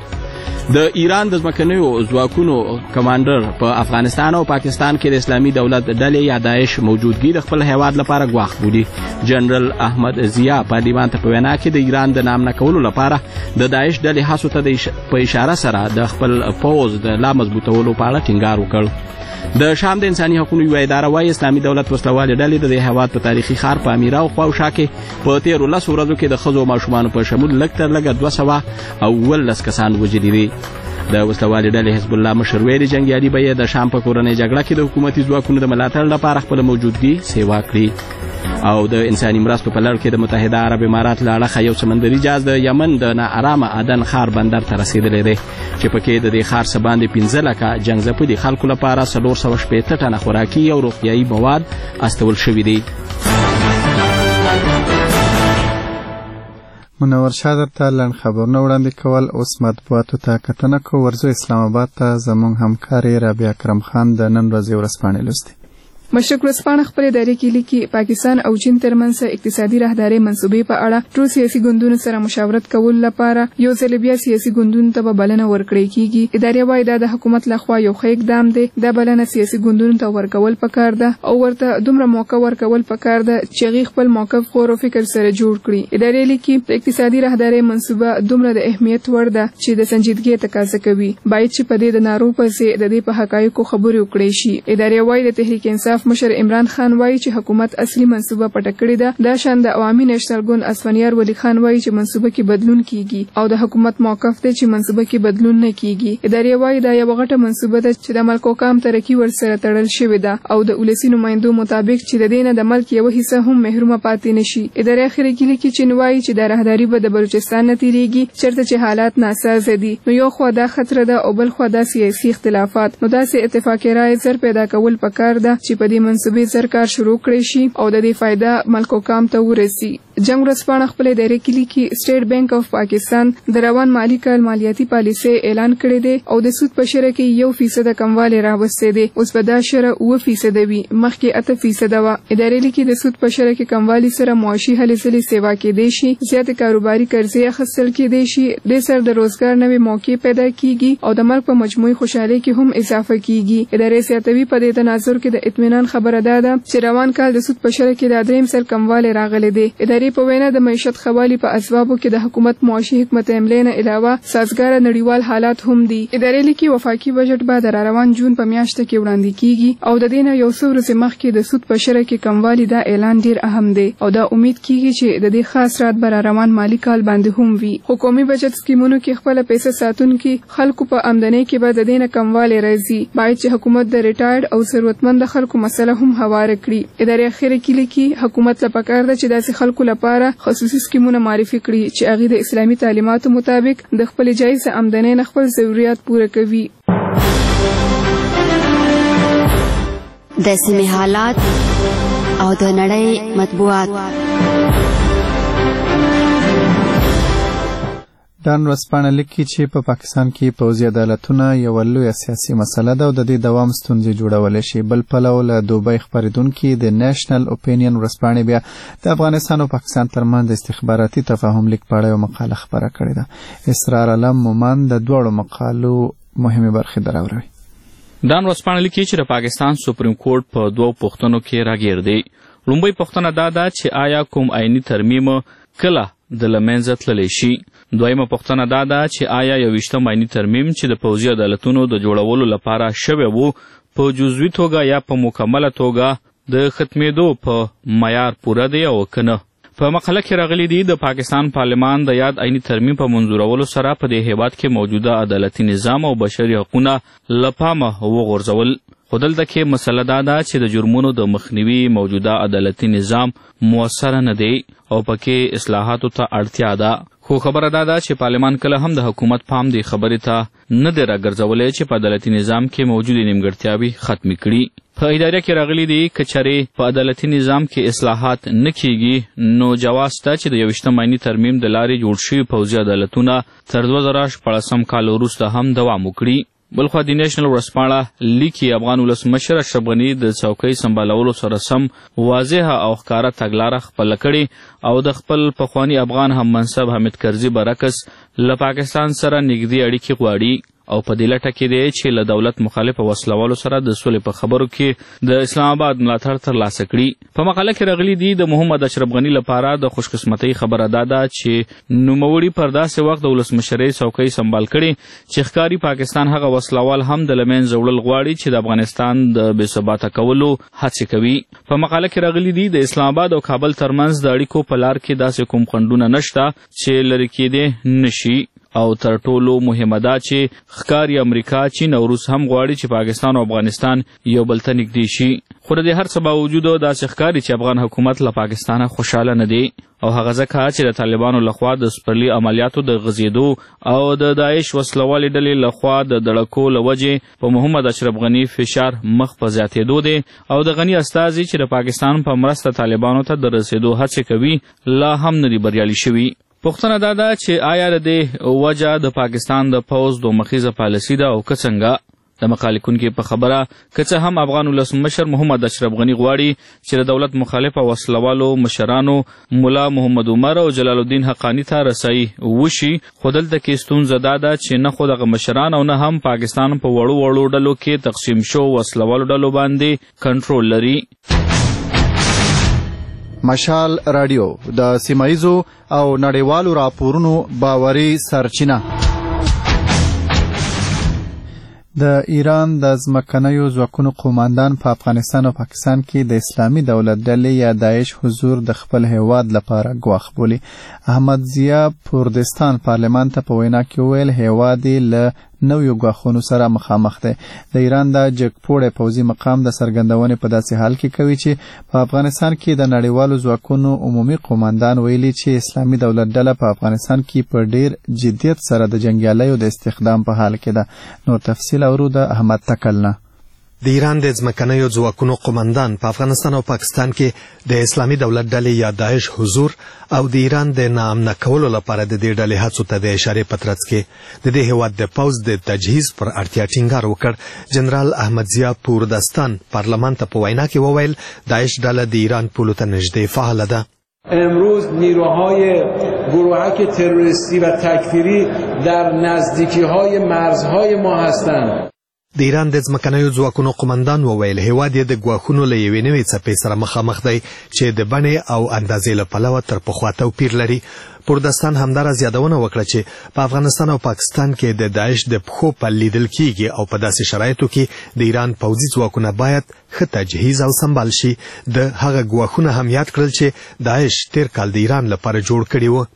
د ایران د ځمکنیو ځواکونو کمانډر په افغانستان او پاکستان کې د اسلامي دولت ډلې یا داعش موجودګي د خپل هیواد لپاره ګواښ بولي. جنرال احمد ضیا پارلیمان ته په وینا کې د ایران د نام نه کولو لپاره د داعش ډلې هڅو ته په اشاره سره د خپل پوځ د لا مضبوطولو په اړه ټینګار وکړ. د شام د انساني حقوقو یو اداره وايي اسلامي دولت وسلوالې ډلې د دې هیواد په تاریخي ښار په امیرا او خواوشا کې په تیرو لسو ورځو کې د ښځو او ماشومانو په شمول لږ تر لږه دوه سوه او اوولس کسان وژلي دي. د وسلوالې ډلې حزب الله مشر ویلي جنګیالي به یې د شام په کورنۍ جګړه کې د حکومتي ځواکونو د ملاتړ لپاره خپله موجودګي سیوا کړي. او د انساني مرستو په لړ کې د متحده عرب امارات له اړخه یو سمندري جهاز د یمن د ناارامه عدن ښار بندر ته رسېدلی دی چې پکې د دې ښار څه باندې پنځه لکه جنګځپلي خلکو لپاره څلور سوه شپېته ټنه خوراکي او روغتیایي مواد استول شوي دي. منور شاه درته لنډ خبرونه وړاندې کول. اوس مطبوعاتو ته کتنه کوو. ورځو اسلام آباد ته زموږ همکارې رابعه اکرم خان د نن ورځې ورځپاڼې لوستي. مشرق ورځپاڼه خپل ادارې کې لیکي پاکستان او چین ترمنځ اقتصادي راهداري منصوبې په اړه ټول سیاسي ګوندونو سره مشاورت کول لپاره یو ځل بیا سیاسي ګوندونو ته بلنه ورکړې کیږي. ادارې وايي دا د حکومت لخوا یو ښه اقدام دی. دا بلنه سیاسي ګوندونو ته ورکول پکار ده او ورته دومره موقع ورکول پکار ده چې غي خپل موقف غور او فکر سره جوړ کړي. ادارې لیکي د اقتصادي راهداري منصوبه دومره د اهمیت وړ ده چې د سنجیدګۍ تقاضا کوي. باید چې په دې د نارو پسې د دې په حقایقو خبرې وکړي شي. ادارې وايي د تحریک انصاف مشر عمران خان وايي چې حکومت اصلي منصوبه پټه کړې ده. دا شان د عوامي نېشنل ګوند اسفنیار ولی خان وايي چې منصوبه کې بدلون کیږي او د حکومت موقف دی چې منصوبه کې بدلون نه کیږي. ادارې وايي دا یو غټه منصوبه ده چې د ملک او قام ترقی ورسره تړل شوې ده او د ولسی نمائندو مطابق چې د دې نه د ملک یو حصہ هم محرومه پاتې نشي. ادارې اخر کې لیکي چې نوایي چې د راهداري به د بلوچستان نه تیریږي چېرته چې حالات ناسازه دي. نو یو خوا دا خطر ده او بل خوا دا سیاسي اختلافات. نو داسې اتفاقي رائے زر پیدا کول پکار ده چې په دې منصوبې زر کار شروع کړی شي او د دې فائدہ ملک او قام ته ورسي. جنگ ورځپاڼه خپل ادارې کې لیکي سټیټ بانک اف پاکستان د روان مالی کال مالیاتي پالیسي اعلان کړی دی او د سود په شرح کې یو فیصد کموالی راوستي دی. اوس به دا شرح اوه فیصد وي مخکې اته فیصد وه. ادارې لیکي د سود په شرح کې کموالی سره معاشي هلې ځلې سیوا کېدی شي. زیاتې کاروباري قرضې اخیستل کېدی شي. دې سره د روزګار نوې موقع پیدا کیږي او د ملک په مجموعي خوشحالۍ کې هم اضافه کیږي. ادارې زیاتوي په دې تناظر کې د اطمینان خبره ده چې روان کال د سود په شرح کې د دریم سر کموالی راغلی دی. ادارې په وینا د معیشت خوالي په اسبابو کې د حکومت معاشي حکمت عملي نه علاوه سازګار نړیوال حالات هم دي. ادارې لیکي وفاقي بجټ به د روان جون په میاشت کې وړاندې کیږي او د دې نه یو څو ورځې مخکې د سود په شرح کې کموالی دا اعلان ډیر اهم دی او دا امید کیږي چې د دې خاص رات بر روان مالی کال باندې هم وي. حکومي بجټ سکیمونو کې خپل پیسې ساتونکي خلکو په آمدنی کې به د دې نه کموالی راځي. باید چې حکومت د ریټایرډ او ضرورتمند خلکو مسله هم هواره کړي. ادارې اخر کې لیکي حکومت له پکار ده چې داسې خلکو لپاره خصوصي سکیمونه معرفي کړي چې هغه د اسلامي تعلیماتو مطابق د خپل جایزه آمدنۍ نه خپل ضرورت پوره کوي. د سیمې حالات او د نړۍ مطبوعات. ډان ورځپاڼه لیکي چې په پاکستان کې پوځي عدالتونه یوه لویه سیاسي مسله ده او د دې دوام ستونزې جوړولی شي. بل پلو له دوبۍ خپرېدونکي د نیشنل اوپینین ورځپاڼې بیا د افغانستان او پاکستان ترمنځ د استخباراتي تفاهم لیک په اړه یوه مقاله خپره کړې ده. اسرار علم مومند د دواړو مقالو مهمې برخې دراوروي. ډان ورځپاڼه لیکي چې د پاکستان سپریم کورټ په دوو پوښتنو کې راګیر دی. لومړی پوښتنه دا ده چې آیا کوم آئیني ترمیم کله د له منځه تللی شي. دویمه پوښتنه دا ده چې آیا یوویشتم آئیني ترمیم چې د پوځي عدالتونو د جوړولو لپاره شوی و په جزوي توګه یا په مکمله توګه د ختمېدو په معیار پوره دی او که نه. په مقاله کې راغلي دي د پاکستان پارلمان د یاد آئیني ترمیم په منظورولو سره په دې هیواد کې موجوده عدالتي نظام او بشري حقونه له پامه وغورځول. خو دلته کې مسله دا ده چې د جرمونو د مخنیوي موجوده عدالتي نظام مؤثره نه دی او پکې اصلاحاتو ته اړتیا ده. خو خبره دا ده چې پارلمان کله هم د حکومت پام دې خبرې ته نه دی راګرځولی چې په عدالتي نظام کې موجودې نیمګړتیاوې ختمې کړي. په اداره کې راغلي دي که چېرې په عدالتي نظام کې اصلاحات نه کیږي نو جواز شته چې د یوویشتم آئیني ترمیم د لارې جوړ شوي پوځي عدالتونه تر دوه زره شپاړسم کال وروسته هم دوام وکړي. بلخوا د نیشنل ورځپاڼه لیکي افغان ولسمشر اشرف غني د څوکۍ سمبالولو سره سم واضحه او ښکاره تګلاره خپله کړې او د خپل پخواني افغان هم منصب حامد کرزي برعکس له پاکستان سره نږدې اړیکې غواړي او په دې لټه کې دی چې له دولت مخالف وسلوالو سره د سولې په خبرو کې د اسلام آباد ملاتړ ترلاسه کړي. په مقاله کې راغلي دي د محمد اشرف غني لپاره د خوشقسمتۍ خبره دا ده چې نوموړي پر داسې وخت د ولسمشرۍ څوکۍ سمبال کړي چې ښکاري پاکستان هغه وسلوال هم د له منځه وړل غواړي چې د افغانستان د بې ثباته کولو هڅې کوي. په مقاله کې راغلي دي د اسلام آباد او کابل ترمنځ د اړیکو په لار کې داسې کوم خنډونه نشته چې لرې کېدی نشي او تر ټولو مهمه ده چې ښکاري امریکا چین او روس هم غواړي چې پاکستان او افغانستان یو بل ته نږدې شي. خو د دې هر څه باوجود داسې ښکاري چې افغان حکومت له پاکستانه خوشحاله نه دی او هغه ځکه چې د طالبانو لخوا د سپرلي عملیاتو د غځېدو او د داعش وسلوالې ډلې لخوا د دړکو له وجې په محمد اشرف غني فشار مخ په زیاتېدو دی او د غني استازي چې د پاکستان په مرسته طالبانو ته د رسېدو هڅې کوي لا هم نه دي بریالي شوي. پوښتنه دا ده چې آیا د دې وجه د پاکستان د پوځ دوه مخیزه پالیسي ده او که څنګه؟ د مقالې لیکونکي په خبره که څه هم افغان ولسمشر محمد اشرف غني غواړي چې د دولت مخالفه وسلوالو مشرانو ملا محمد عمر او جلال الدین حقانی ته رسایي وشي خو دلته کې ستونزه دا ده چې نه خو دغه مشران او نه هم پاکستان په وړو وړو ډلو کې تقسیم شو وسلوالو ډلو باندې کنټرول لري. مشال رادیو د سیمایزو او نړیوالو راپورونو باوري سرچینه. د ایران د ځمکنیو ځواکونو قوماندان په افغانستان او پاکستان کې د اسلامي دولت ډلې یا داعش حضور د خپل هیواد لپاره ګواښ بولي. احمد ضیا پوردستان پارلمان ته په وینا کې ویل هیواد له نویو ګواښونو سره مخامخ دی. د ایران د جګپوړی پوځي مقام د څرګندونې په داسې حال کې کوي چې په افغانستان کې د نړیوالو ځواکونو عمومي قوماندان ویلي چې اسلامي دولت ډله په افغانستان کې په ډیر جدیت سره د جنګیالیو د استخدام په حال کې ده. نور تفصیل اورو د احمد تکلنه. د ایران د ځمکنیو ځواکونو قوماندان په افغانستان او پاکستان کې د اسلامي دولت ډلې یا داعش حضور او د ایران د ناامنه کولو لپاره د دې ډلې هڅو ته د اشارې په ترڅ کې د دې هیواد د پوځ د تجهیز پر اړتیا ټینګار وکړ. جنرال احمد ضیا پوردستان پارلمان ته په وینا کې وویل داعش ډله د ایران پولو ته نږدې فعاله ده. امروز نیروهای گروهک تروریستی و تکفیری در نزدیکی‌های مرزهای ما هستند. د ایران د ځمکنیو ځواکونو قوماندان وویل هیواد یې د ګواښونو له یوې نوې څپې سره مخامخ دی چې د بڼې او اندازې له پلوه تر پخوا توپیر لري. پوردستان همدارس یادونه وکړه چې په افغانستان او پاکستان کې د داعش د پښو پل لیدل کیږي او په داسې شرایطو کې د ایران پوځي ځواکونه باید ښه تجهیز او سمبال شي. د هغه ګواښونه هم یاد کړل چې داعش تیر کال د ایران لپاره جوړ کړي وو.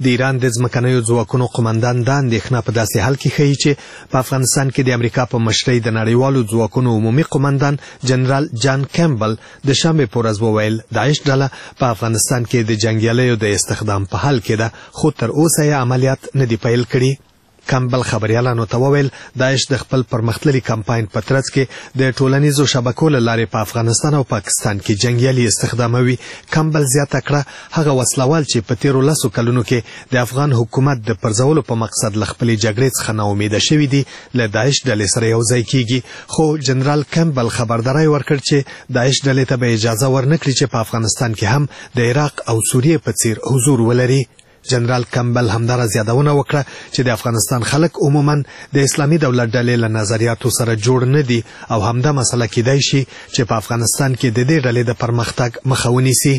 د ایران د ځمکنیو ځواکونو قومندان دا اندېښنه په داسې حال کې ښیي چې په افغانستان کې د امریکا په مشرۍ د نړیوالو ځواکونو عمومي قومندان جنرال جان کیمبل د شنبې په ورځ وویل داعش ډله په افغانستان کې د جنګیالیو د استخدام په حال کې ده، خو تر اوسه یې عملیات نه دي پیل کړي. کمبل خبريالانو ته وویل داعش د خپل پرمختللي کمپاین په ترڅ کې د ټولنیزو شبکو له لارې په افغانستان او پاکستان کې جنګیالي استخداموي. کمبل زیاته کړه هغه وسلوال چې په تیرو لسو کلونو کې د افغان حکومت د پرځولو په مقصد له خپلې جګړې څخه نا امیده شوي دي له داعش ډلې سره یو ځای کیږي، خو جنرال کمبل خبرداری ورکړ چې داعش ډلې ته به اجازه ورنکړي چې په افغانستان کې هم د عراق او سوریې په څیر حضور ولري. جنرال کمبل همدارس یادونه وکړه چې د افغانستان خلک عموما د اسلامي دولت ډلې له نظریاتو سره جوړ نه دي او همدا مسله کېدای شي چې په افغانستان کې د دې ډلې د پرمختګ مخه ونیسي.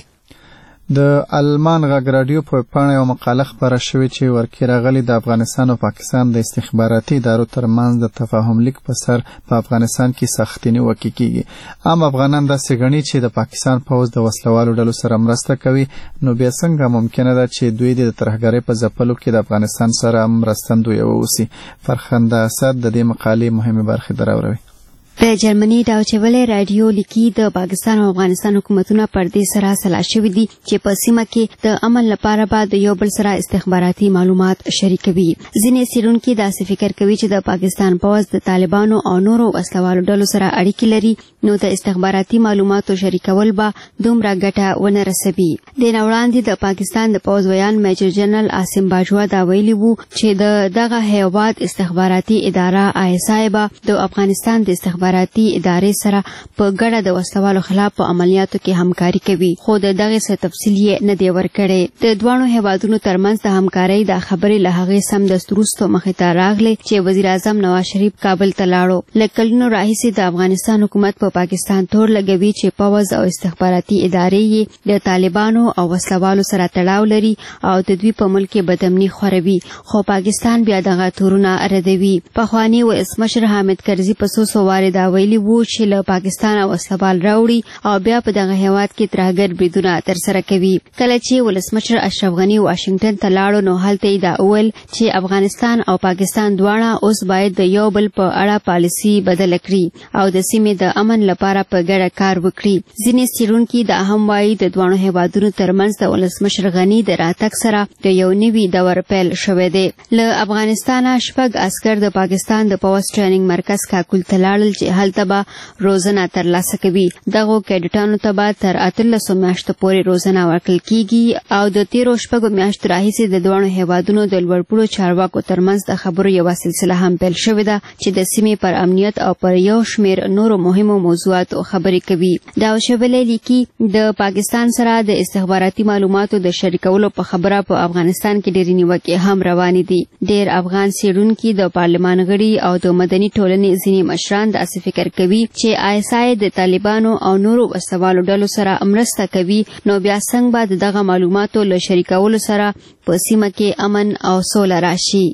د المان غږ رادیو په پاڼه یو مقاله خپره شوې چې ورکې راغلي د افغانستان او پاکستان د استخباراتي ادارو ترمنځ د تفاهم لیک په سر په افغانستان کې سختې نیوکې کیږي. عام افغانان داسې ګڼي چې د پاکستان پوځ د وسلوالو ډلو سره مرسته کوي، نو بیا څنګه ممکنه ده چې دوی د ترهګرۍ په ځپلو کې د افغانستان سره مرستندوی واوسي؟ فرخنده اسد د دې مقالې مهمه برخه دراوروي. په جرمني ډاوچه ویلې رادیو لیکي د پاکستان او افغانستان حکومتونه پر دې سره سلا شوي دي چې په سیمه کې د امن لپاره به د یو بل سره استخباراتي معلومات شریکوي. ځینې څېړونکي داسې فکر کوي چې د پاکستان پوځ د طالبانو او نورو وسلوالو ډلو سره اړیکې لري، نو د استخباراتي معلوماتو شریکول به دومره ګټه ونه رسوي. د نه وړاندې د پاکستان د پوځ ویان میجر جنرال عاصم باجوا دا ویلي وو چې د دغه هیواد استخباراتي اداره آی اس آی به د افغانستان د استخباراتي ادارې سره په ګډه د وسلوالو خلاف په عملیاتو کې همکاري کوي، خو د دغه څه تفصیل یې نه دی ورکړی. د دوانو هیوادونو ترمنځ د همکارۍ د خبرې له هغې سمدستي وروسته مخې ته راغلی چې وزیر اعظم نواز شریف کابل ته لاړو. له کلونو راهیسې د افغانستان حکومت په پا پاکستان تور لګوي چې پوځ او استخباراتي ادارې یې د طالبانو او وسلوالو سره تړاو لري او د دوی په ملک کې بدامني خوروي، خو پاکستان بیا دغه تورونه ردوي. پخواني ولسمشر حامد کرزي په څو څو وارې دا ویلي وو چې له پاکستان او وسلوال راوړي او بیا په دغه هیواد کې ترهګر بریدونه ترسره کوي. کله چې ولسمشر اشرف غني واشنگټن ته لاړو نو هلته یې دا وویل چې افغانستان او پاکستان دواړه اوس باید د یو بل په اړه پالیسي بدله کړي او د سیمې د امن لپاره په ګډه کار وکړي. ځینې څېړونکي دا هم وایي د دواړو هیوادونو ترمنځ د ولسمشر غني د راتګ سره د یو نوي دور پیل شوی دی. له افغانستانه شپږ عسکر د پاکستان د پوځ ټریننګ مرکز کاکل ته لاړل چې هلته به روزنه ترلاسه کوي. دغو کیډټانو ته به تر اتلسو میاشتو پورې روزنه ورکړل کیږي او د تیرو شپږو میاشتو راهیسې د دواړو هیوادونو د لوړپوړو چارواکو ترمنځ د خبرو یوه سلسله هم پیل شوې ده چې د سیمې پر امنیت او پر یو شمېر نورو مهمو موضوعاتو خبرې کوي. ډاوچه ویلې لیکي د پاکستان سره د استخباراتي معلوماتو د شریکولو په خبره په افغانستان کې ډېرې نیوکې هم روانې دي. ډېر افغان څېړونکي د پارلمان غړي او د مدني ټولنې ځینې مشران داسې فکر کوي چې آی اس آی د طالبانو او نورو وسلوالو ډلو سره مرسته کوي، نو بیا څنګه به د دغه معلوماتو له شریکولو سره په سیمه کې امن او سوله راشي.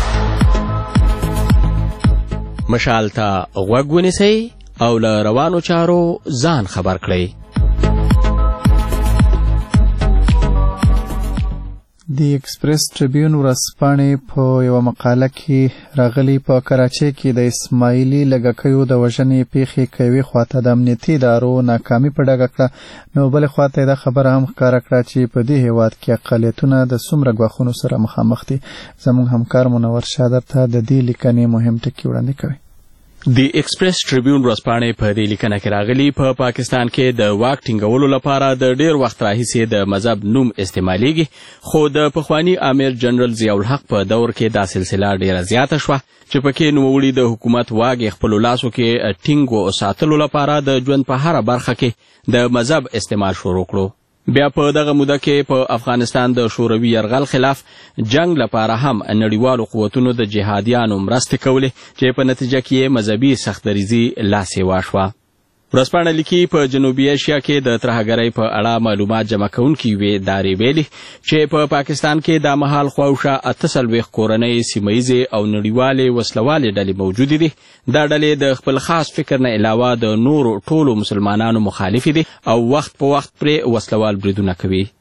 مشال ته غوږ ونیسئ او له روانو چارو ځان خبر کړئ. د ایکسپریس ټریبیون ورځپاڼې په یوه مقاله کې راغلي په کراچۍ کې د اسماعیلي لږکیو د وژنې پیښې که یوې خواته د امنیتي ادارو ناکامي په ډاګه کړه، نو بلې خواته یې دا خبره هم ښکاره کړه چې په دې هیواد کې اقلیتونه د څومره ګواښونو سره مخامخ دي. زموږ همکار منور شاه درته د دې لیکنې مهم ټکي وړاندې کوي. د ایکسپریس ټریبیون ورځپاڼې په دې لیکنه کې راغلي په پا پاکستان کې د واک ټینګولو لپاره د ډېر وخت راهیسې د مذهب نوم استعمالیږي، خو د پخواني امیر جنرال ضیاء الحق په دور کې دا سلسله ډېره زیاته شوه چې پکې نوموړي د حکومت واک یې خپلو لاسو کې ټینګ ساتلو لپاره د ژوند په هره برخه کې د مذهب استعمال شروع کړو. بیا په دغه موده کې په افغانستان د شوروي یرغل خلاف جنگ لپاره هم نړیوالو قوتونو د جهادیانو مرستې کولې چې په نتیجه کې مذهبي سختدریزي لاسې واښوه. ورځپاڼه لیکي په جنوبي ایشیا کې د ترهګرۍ په اړه معلومات جمع کوونکي یوې ادارې ویلي چې په پاکستان کې دا مهال خواوشا اته څلوېښت کورنۍ سیمه او نړیوالې وسلوالې ډلې موجودې دي. دا ډلې د خپل خاص فکر نه علاوه د نورو ټولو مسلمانانو مخالفې دي او وخت په وخت پرې وسلوال بریدونه کوي.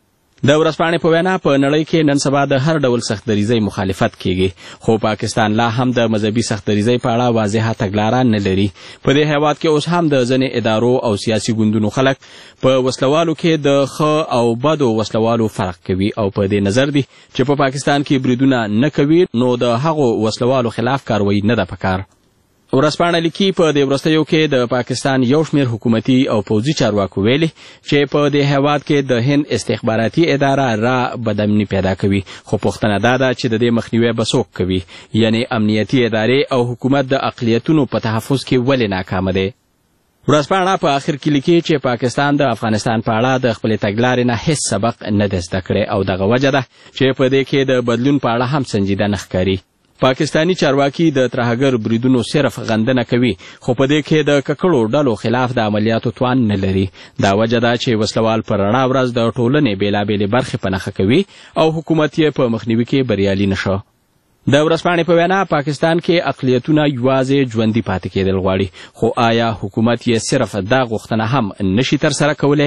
د ورځپاڼې په وینا په نړۍ کې نن سبا د هر ډول سختدریزۍ مخالفت کیږي خو پاکستان لا هم د مذهبي سختدریزۍ په اړه واضحه تګلاره نه لري. په دې هیواد کې اوس هم د ځینې ادارو او سیاسي ګوندونو خلک په وسلوالو کې د ښه او بدو وسلوالو فرق کوي او په دې نظر دي چې په پاکستان کې بریدونه نه کوي نو د هغو وسلوالو خلاف کاروایی نه ده پکار. ورځپاڼه لیکي په دې وروستیو کې د پاکستان یو شمېر حکومتي او پوځي چارواکو ویلي چې په دې هیواد کې د هند استخباراتي اداره را بدامني پیدا کوي خو پوښتنه دا ده چې د دې مخنیوی به څوک کوي یعنی امنیتي ادارې او حکومت د اقلیتونو په تحفظ کې ولې ناکامه دی. ورځپاڼه په آخر کې لیکي چې پاکستان د افغانستان په اړه د خپلې تګلارې نه هیڅ سبق نه دی زده کړی او دغه وجه ده چې په دې کې د بدلون په اړه هم سنجیده نه ښکاري. پاکستانی چارواکي د ترهګر بریدونو صرف غندنه کوي خو په دې کې د ککړو ډلو خلاف د عملیاتو توان نه لري. دا وجه ده چې وسلوال پر رڼا ورځ د ټولنې بېلابېلې برخې په نښه کوي او حکومت یې په مخنیوي کې بریالي نشو. د ورځپاڼې په وینا پاکستان کې اقلیتونه یوازې ژوندي پاتې کېدل غواړي خو آیا حکومت یې صرف دا غوښتنه هم نشي ترسره کولی؟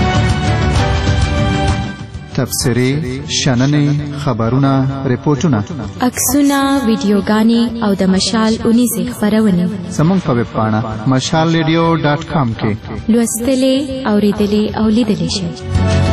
تفسیری، شننې، خبرونه، ریپورتونه، عکسونه، ویډیوګانې او د مشال اونیزې خپرونې زموږ په ویب پاڼه مشال ریډیو ډاټ کام کې لوستلې، اورېدلې او لیدلې شئ.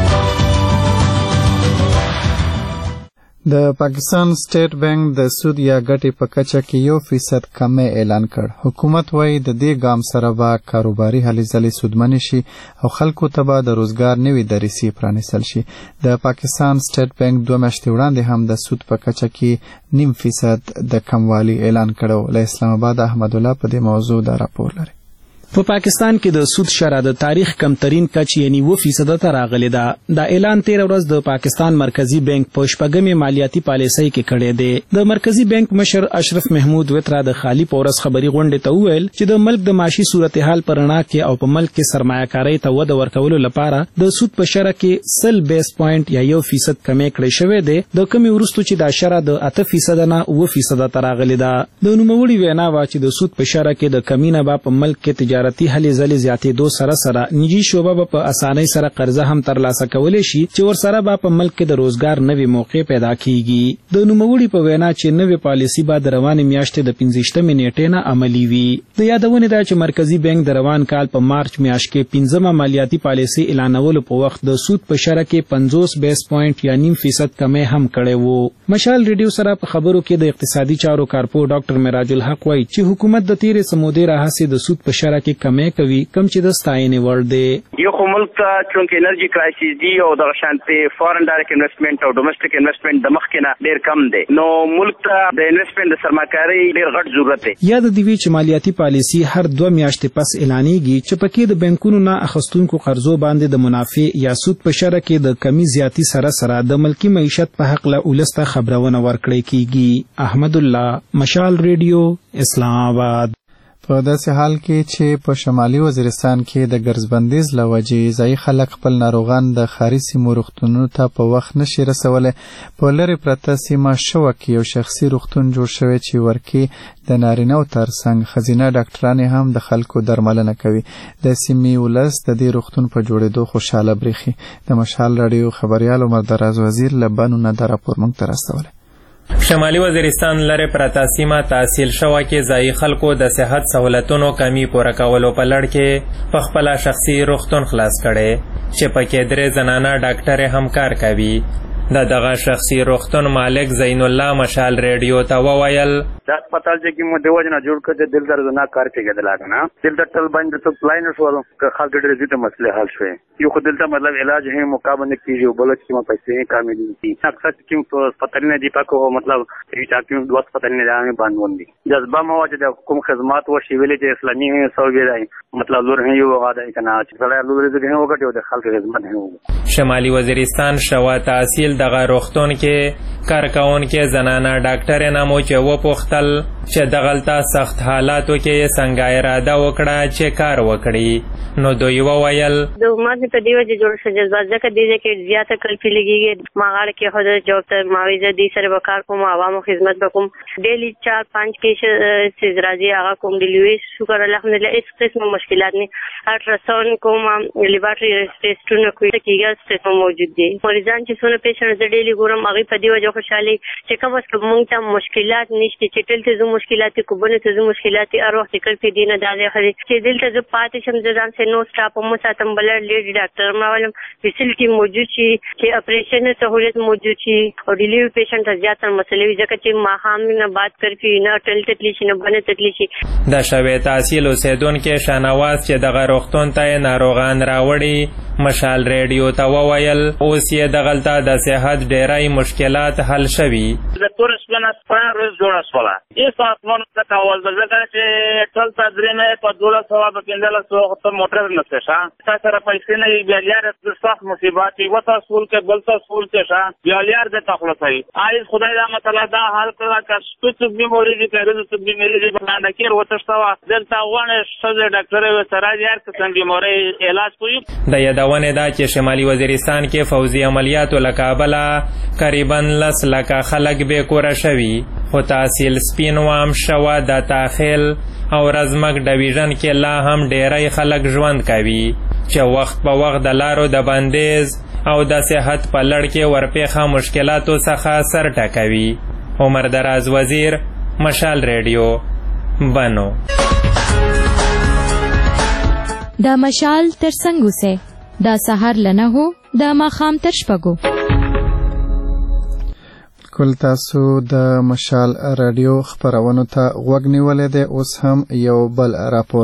د پاکستان سټیټ بانک د سود یا ګټې په کچه کې یو فیصد کمی اعلان کړ. حکومت وایي د دې ګام سره به کاروباري هلې ځلې سودمنې شي او خلکو ته به د روزګار نوې دریسې پرانیستل شي. د پاکستان سټیټ بانک دوه میاشتې وړاندې هم د سود په کچه کې نیم فیصد د کموالي اعلان کړو. له اسلام آباد احمد الله په دې موضوع دا راپور لري. په پاکستان کې د سود شرح د تاریخ کمترین کچ یعنی و فیصد ته راغلی ده. دا اعلان تیر ورځ د پاکستان مرکزی بانک په شپږمې مالیاتي پالیسۍ کې کړی دی. د مرکزی بانک مشر اشرف محمود وترا د خالی پورس خبري غونډې ته وویل چې د ملک د معاشي صورتحال پر رڼا کې او په ملک کې سرمایه‌کارۍ ته وده ورکولو لپاره د سود په شرح کې سل بیس پوینټ یا یو فیصد کمی کړی شوی دی. د کمی وروسته چې دا شرح د اته فیصد نه و فیصد ته راغلی ده. د نوموړي وینا وا چې د سود په شرح کې د کمی نه په ملک کې تجارتي هلې ځلې زیاتېدو سره سره نجی شعبه به په اسانۍ سره قرضه هم ترلاسه کولی شي چې ورسره به په ملک کې د روزګار نوې موقع پیدا کیږي. د نوموړي په وینا چې نوې پالیسي به د روانې میاشتې د پنځویشتمې نیټې نه عملي وي. د یادونې ده چې مرکزی بانک د روان کال په مارچ میاشت کې پنځمه مالیاتي پالیسي اعلانولو په وخت د سود په شرح کې پنځوس بیس پوینټ یا نیم فیصد کمی هم کړی وو. مشال ریډیو سره په خبرو کې د اقتصادي چارو کارپو ډاکټر معراج الحق وایي چې حکومت د تیرې سمودې راهیسې د سود په شرح کې کمی کوي کم چې د ستاینې وړ دی. یو خو ملک ته چونکې انرژي کرایسیس دی او دغه شانتي فارن ډایرکټ انویسټمنټ او ډومېسټک انویسټمنټ د مخکې نه ډېر کم دی نو ملک ته د انویسټمنټ د سرمایه‌کارۍ ډېر غټ ضرورت دی. یاد دی وی چې مالیاتي پالیسي هر دوه میاشتې پس اعلانېږي چې پکې د بانکونو نه اخیستونکو قرضو باندې د منافع یا سود په شرح کې د کمی زیاتی سره سره د ملکی معیشت په حق له ولسته خبرونه ورکړې کیږي. احمد الله، مشال ریډیو، اسلام آباد. په داسې حال کې چې په شمالي وزیرستان کې د ګرځبندیز له وجې ځایي خلک خپل ناروغان د ښاري سیمو روغتونونو ته په وخت نشي رسولی. په لرې پرته سیمه شوه کې یو شخصي روغتون جوړ شوی چې ورکې د نارینه‌و ترڅنګ ښځینه ډاکټرانې هم د خلکو درملنه کوي. د سیمې ولس د دې روغتون په جوړېدو خوشحاله بریښي. د مشال راډیو خبریال عمر دراز وزیر له بنو نه دا راپور موږ ته راستولی. شمالي وزیرستان لرې پرته سیمه تحصیل شوه کې ځایي خلکو د صحت سہولتونو کمی پوره کولو په لړ کې په خپله شخصي روغتون خلاص کړی چې پکې درې زنانه ډاکټرې هم کار کوي. د دغه شخصي روغتون مالک زین الله مشال ریډیو ته وویل دا هسپتال چې کوم د وجه نه جوړ کړ دل درد نه کار کېدل کنه دل د ټل باندې څه پلاین شو که خلک ډېر زیاته مسله حل شوی یو خو دلته مطلب علاج هي مقابله کیږي بل چې ما پیسې کامل دي اکثر کوم هسپتال نه دی پاکو مطلب چې کوم دوه هسپتال نه دی باندې جذبه مو چې د حکومت خدمات او شیولې چې اسلامي سوګي دی مطلب لور هي یو غاده کنه چې سره لور دې هو غټي د خلک خدمت هي. شمالي وزیرستان شوا تحصیل دغه روغتون کې کارکون کې زنانه ډاکټر نه مو چې و پوښتل چې دغلته سخت حالاتو کې څنګه اراده وکړه چې کار وکړي نو دوی وویل د حکومت په دیو چې جوړ شې جذبات ځکه دی چې زیاته کلفي لګيږي ماغاړ کې خو جواب ته معاوضه دي سره وکړ کوم عوامو خدمت وکوم ډیلی چار پنځ کې چې راځي هغه کوم ډیلیوری شکر الحمدلله هیڅ قسم مشکلات نه. الټراساوند کوم لیبارټری ټیسټونه کوي کیږي ستاسو موجود دي. مریضان چې څونه پیشنټ د ډیلی ګورم هغه په دی وجه خوشحالي چې کوم څه مونږ ته مشکلات نشته چې دلته زو مشکلات کوبنه ته زو مشکلات هر وخت کل په دینه دالې خري چې دلته زو پاتې شم ځان سه نو سټاپ مو ساتم بل لیډي ډاکټر ما ولم فیسیلیټي موجود شي چې اپریشن سہولت موجود شي او ډیلیوری پیشنټ زیات مسلې ځکه چې ما هم نه بات کوي نه ټل تکلیف نه باندې تکلیف د شوی تحصیل اوسیدونکو شانواز چې دغه روغتون ته ناروغان راوړي مشال ریډیو ته وویل اوس یې دغلته د صحت ډیری مشکلات حل شوي. د تورس پلان سپاره روز جوړه شوله یې ساتمون څه کول ځکه چې ټول تدریمه په دوله سوا په پندله سو ته موټر نه ښه تاسو را پیسې نه بیا لار د صح مصیبات و تاسو کې بل تاسو کې ښه بیا لار د تخلصي عايز خدای دا مثلا دا حل کړه که څه بیماری دي کړو څه بیماری دي باندې کې وته شوا دلته ونه څه ډاکټر و سره یار څه بیماری علاج کوي. د یادونه دا چې شمالي وزیرستان کې فوزي عملیاتو لکابله قریبا لس لکه خلک به کور شوي خو تحصیل سپینوام شوه د تاخیل او رزمک ډویژن کې لا هم ډیری خلک ژوند کوي چې وخت په وخت د لارو د بندیز او د صحت په لړ کې ورپېښه مشکلاتو څخه سر ټکوي. عمر دراز وزیر مشال ریډیو بنو. دا مشال تر څنګه سه دا سحر لنه هو دا ماخام تر شپګو. کول تاسو د مشال رادیو خبرونو ته غوږ نیولې ده. اوس هم یو بل راپور.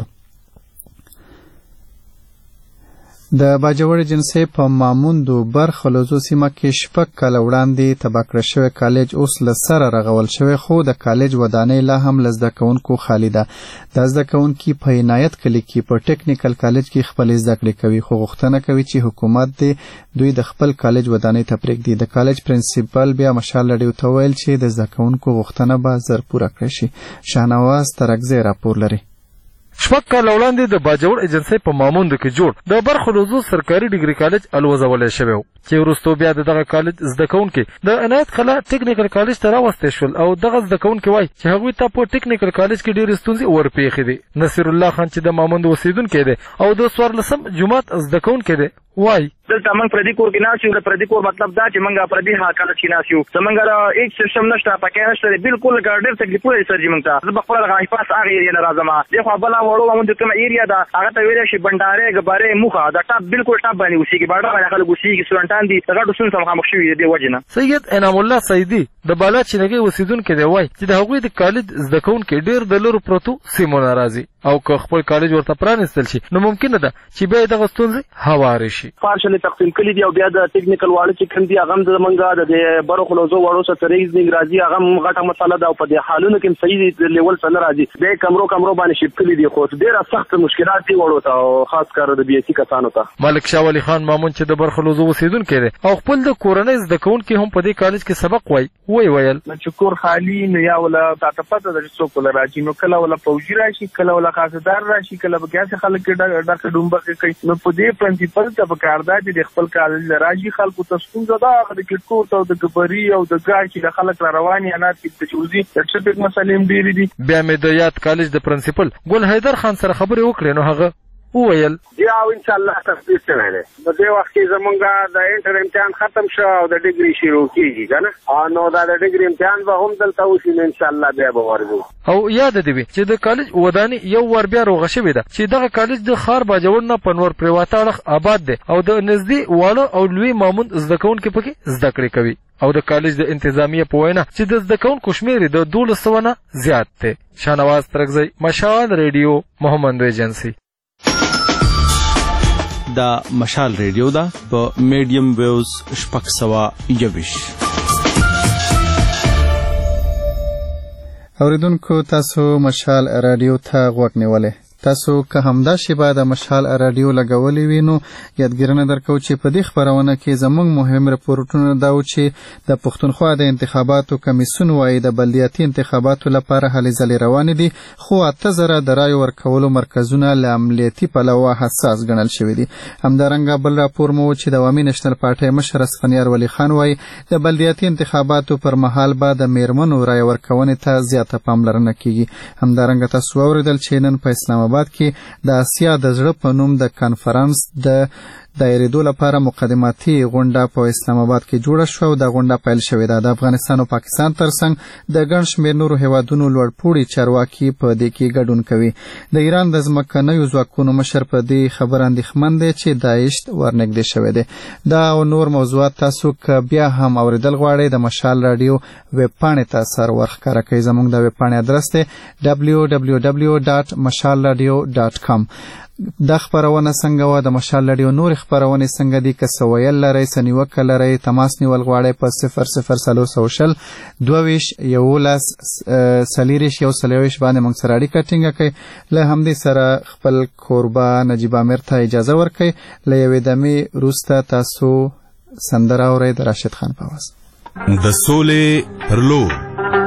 د باجوړ جنسي په ماموندو برخلوزو سیمه کې شپږ کال وړاندې تباه کړی شوی کالج اوس له سره رغول شوی خو د کالج ودانۍ لا هم له زده کوونکو خالي ده. د زده کوونکي په عنایت کلي کې په ټیکنیکل کالج کې خپل زده کړې کوي خو غوښتنه کوي چې حکومت دې دوی د خپل کالج ودانۍ ته پرېږدي. د کالج پرنسپل بیا مشال رادیو ته ویل چې د زده کوونکو غوښتنه به زر پوره کړی شي. شاهنواز ترکزی راپور لري. شپږ کال وړاندې د باجوړ ایجنسۍ په ماموندو کې جوړ د برخلوزو سرکاري ډیګري کالج الوزولی شوی و چې وروستو بیا د دغه کالج زده کوونکي د عنایت قلعه ټیکنیکل کالج ته راوستی شول او دغه زده کوونکي وایي چې هغوی ته په ټیکنیکل کالج کې ډېرې ستونزې ورپېښې دي. نصیر الله خان چې د ماموند اوسېدونکی دی او د څوارلسم جومات زده کوونکی دی وایي دلته موږ پردي کور کې ناست یو. د پردي کور مطلب دا چې موږ پردي کالج کې ناست یو. زموږ هېڅ سیسټم نشته پکې نشته بالکل ډېر تکلیفونه دي سر جي موږ ته. زه به خپله د حفاظ هغه ایریا نه راځم دېخوا بله وړو ماموند کومه ایریا ده هغه ته ویلی شي بنډارې ګبارې موخه د ټاپ بالکل ټاپ باندې اوسېږي باډر باندې خلک اوسېږي سټوډنټان دي د غټو ستونزو سره مخامخ شوي دي دې وجې نه. سید انعام الله سیدي د بالا چینګۍ اوسېدونکی دی وایي چې د هغوی د کالج زده کوونکي ډېر د لرو پرتو سیمو نه راځي او که خپل کالج ورته پرانیستل شي نو ممکنه ده چې بیا یې دغه ستونزې هوارې شي. پارشلې تقسیم کړي دي او بیا د ټیکنیکل واړه چې کوم دي هغه هم زمونږ د برخلوزو واړو سره ریزنګ راځي هغه هم غټه مسله ده او په دې حالونو کې صحیح لیول سره راځي بیا کمرو کمرو باندې شپ کړي دي خو ډېره سخت مشکلات دي وړو ته او خاص کار د بي اس سي کسانو ته. ملک شاه ولی خان مامون چې د برخلوزو اوسېدونکی دی او خپل د کورنۍ زده کوونکي هم په دې کالج کې سبق وایي وی ویل چې کور خالي نو یا ولا تاسو پته ده چې څوک ولا راځي نو کله ولا فوجي راشي کله ولا خاصدار راشي کله به کیسه خلک ډاکټر ډومبه کوي نو په دې پرنسپل ته په کار ده چې خپل کالج راځي خلکو ته ستونزه ده د کټکو ته د ګبري او د ګاډ چې خلک را رواني نه چې د چوزي د ټریفیک مسلې ډېرې دي. بیا مې د یاد کالج د پرنسپل ګل حیدر خان سره خبرې وکړې نو هغه وویل یا ان شاء الله تصدیق شوی دی نو دې وخت کې زمونږ د انټر امتحان ختم شو او د ډیګري شروع کیږي کنه نو دا د ډیګري امتحان به هم دلته وشي ان شاء الله بیا به ورغو. او یاد دی چې د کالج ودانۍ یو ور بیا روغه شوې ده چې دغه کالج د خار باجوړ نه پنور پریواته اړخ آباد دی او د نږدې واړه او لوی مامون زده کوونکي پکې زده کړې کوي او د کالج د انتظامیه په وینا چې د زده کوونکو شمېر د دولس سوه نه زیات دی. شاهنواز ترکزی مشال ریډیو محمد ایجنسی. دا مشال ریډیو دا په میډیم ویوز شپږ سوه یوویش. اوریدونکو تاسو مشال رادیو ته غوږ نیولې. تاسو که همدا شیبه د مشال رادیو لګولې وي نو یادګیرنه درکو چې په دې خبرونه کې زموږ مهم رپورټونه دا و چې د پښتونخوا د انتخاباتو کمیسیون وايي د بلدیاتي انتخاباتو لپاره هلې ځلې روانې دي خو اته زره د رایو ورکولو مرکزونه له عملیاتي پلوه حساس ګڼل شوي دي. همدارنګه بل راپور مو چې د عوامي نشنل پارټۍ مشر اسفندیار ولی خان وايي د بلدیاتي انتخاباتو پر مهال به د میرمنو رای ورکونې ته زیاته پاملرنه کیږي. همدارنګه تاسو اوریدل چې نن په اسلام آباد آباد کې د اسیا د زړه په نوم د کانفرنس د دایریدو لپاره مقدماتي غونډه په اسلام آباد کې جوړه شو او د غونډه پیل شوې ده. د افغانستان او پاکستان ترڅنګ د ګڼ شمېر نورو هیوادونو لوړپوړي چارواکي په دې کې ګډون کوي. د ایران د ځمکنیو ځواکونو مشر په دې خبره اندېښمن دی چې داعش ورنږدې شوی دی. دا او نور موضوعات تاسو که بیا هم اوریدل غواړئ د مشال راډیو ویب پاڼې ته سر ورښکاره کوي. زموږ د ویب پاڼې ادرس دی دبلیو دبلیو دبلیو ډاټ مشال راډیو ډاټ کام. دا خبرونه څنګه و د مشال راډیو نور خبرونه څنګه دي که څه ویل لرئ څه نیوکه لرئ تماس نیول غواړئ په صفر صفر څلور سوه شل دوه ویشت یولس څلېرویشت یو څلېرویشت باندې موږ سره اړیکه ټینګه کړئ. له همدې سره خپل کوربه نجیب امیر ته اجازه ورکړئ. له یوې دمې وروسته تاسو سندره اورئ د راشد خان په آواز. د سولې پر لور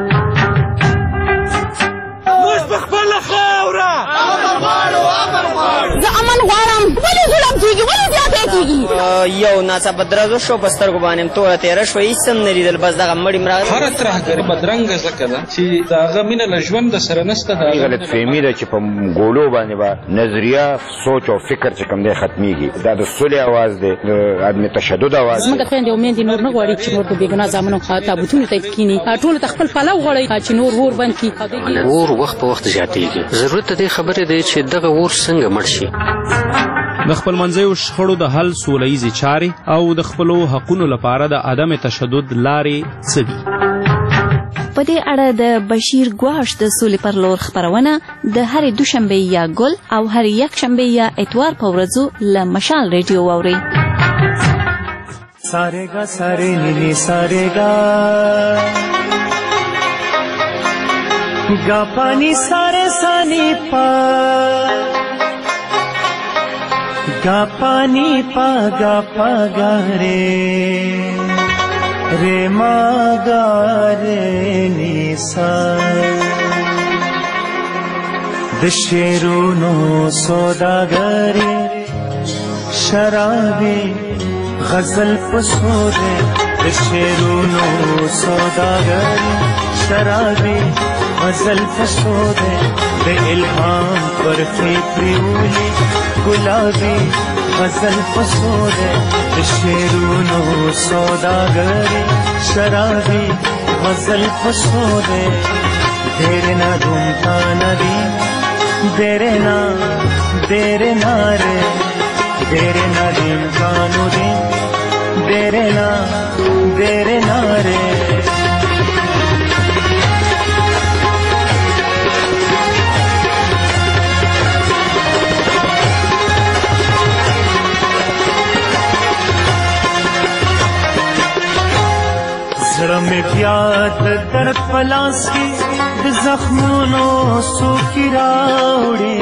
زه امن غواړم. ولې ظلم کېږي؟ ولې زیاتی کېږي؟ یو ناڅاپه درزو شو په سترګو باندې توره تېره شوه هېڅ هم نه لیدل بس دغه مړي م راغله. هره ترهګري بدرنګه ځکه ده چې د هغه مینه له ژوند سره نشته. د غلطفهمي ده چې په ګولو باندې به نظریه سوچ او فکر چې کوم دی ختمیږي. دا د سولې اواز دی د عدم تشدد اواز دی. زموږ خویندې او میندې نور نه غواړي چې نور د بېګناه زامنو تابوتونو ته کښېني. ټولو ته خپل پلو غواړي چې نور اور بند کړي. اور وخت په وخت زیاتېږي. ضرورت د دې خبرې دی چې دغه اور څنګه مړ شي. د خپلمنځیو شخړو د حل سوله ییزې چارې او د خپلو حقونو لپاره د عدم تشدد لارې څه دي؟ په دې اړه د بشیر ګواش د سولې پر لور خپرونه د هرې دوشنبې یا ګل او هرې یکشنبې یا اتوار په ورځو له مشال ریډیو واورئ. سارېګا سارې نیلي سارېګا گا پانی سارے سانی پا گا پانی پا گا پا گا رے رے ما گا رے نیسا دشیرونو سوداگری شرابی غزل پسورے دشیرونو سوداگری شرابی غزل پسورے بے الہام پر فکریولی گلابی غزل پسورے شیرونو سوداگری شرابی غزل پسورے دیرے نہ دھومتا ندی دیرے نہ دیرے نہ رے دیرے نہ دین کانو دین دیرے نہ دیرے نہ رے. زړه مې بیا د درد په لاس کې د زخمونو څوکې راوړې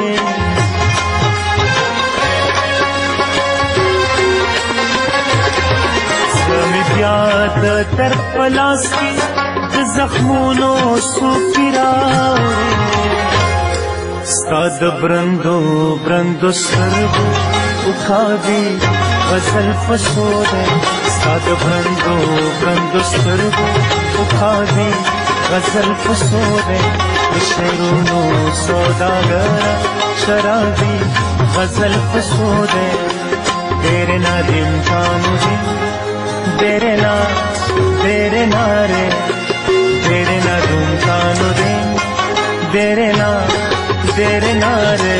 زړه مې بیا د درد په لاس کې د زخمونو څوکې راوړې ستا د برندو برندو سترګو وکاږي غزل پسو دی ستا د برندو برندو سترګو وکاږي غزل پسو دی د شعرونو سوداګره شرابي غزل پسو دی تیرے نا دن کانو دن تیرے نا تیرے نا رے تیرے نا دن کانو دن تیرے نا تیرے نا رے.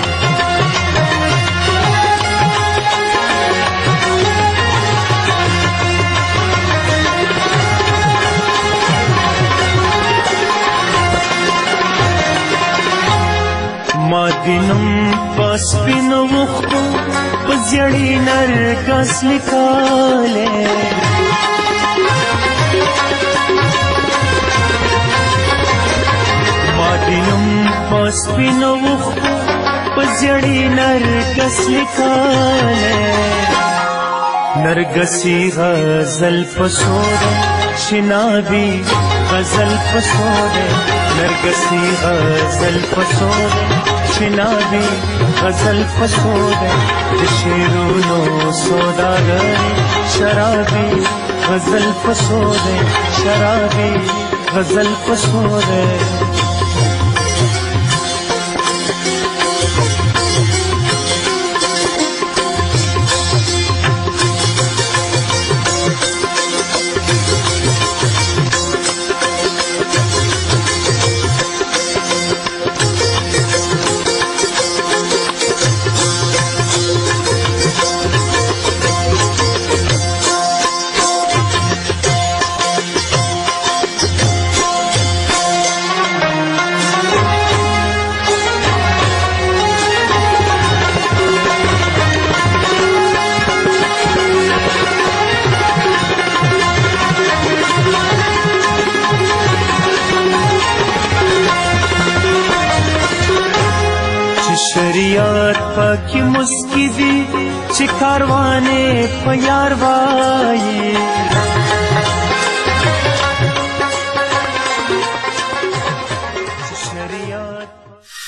ما دینم پس پینو مختو پزیڑی نرگس لکالے ما دینم پس پینو مختو پزیڑی نرگس لکالے نرگسی غزل پسورے شنابی غزل پسورے نرگسی غزل پسورے شنابی غزل پسورے شیرونو سوداگری شرابی غزل پسورے شرابی غزل پسورے شریعت پاکی مسکی دی چې کاروانې په یار وایي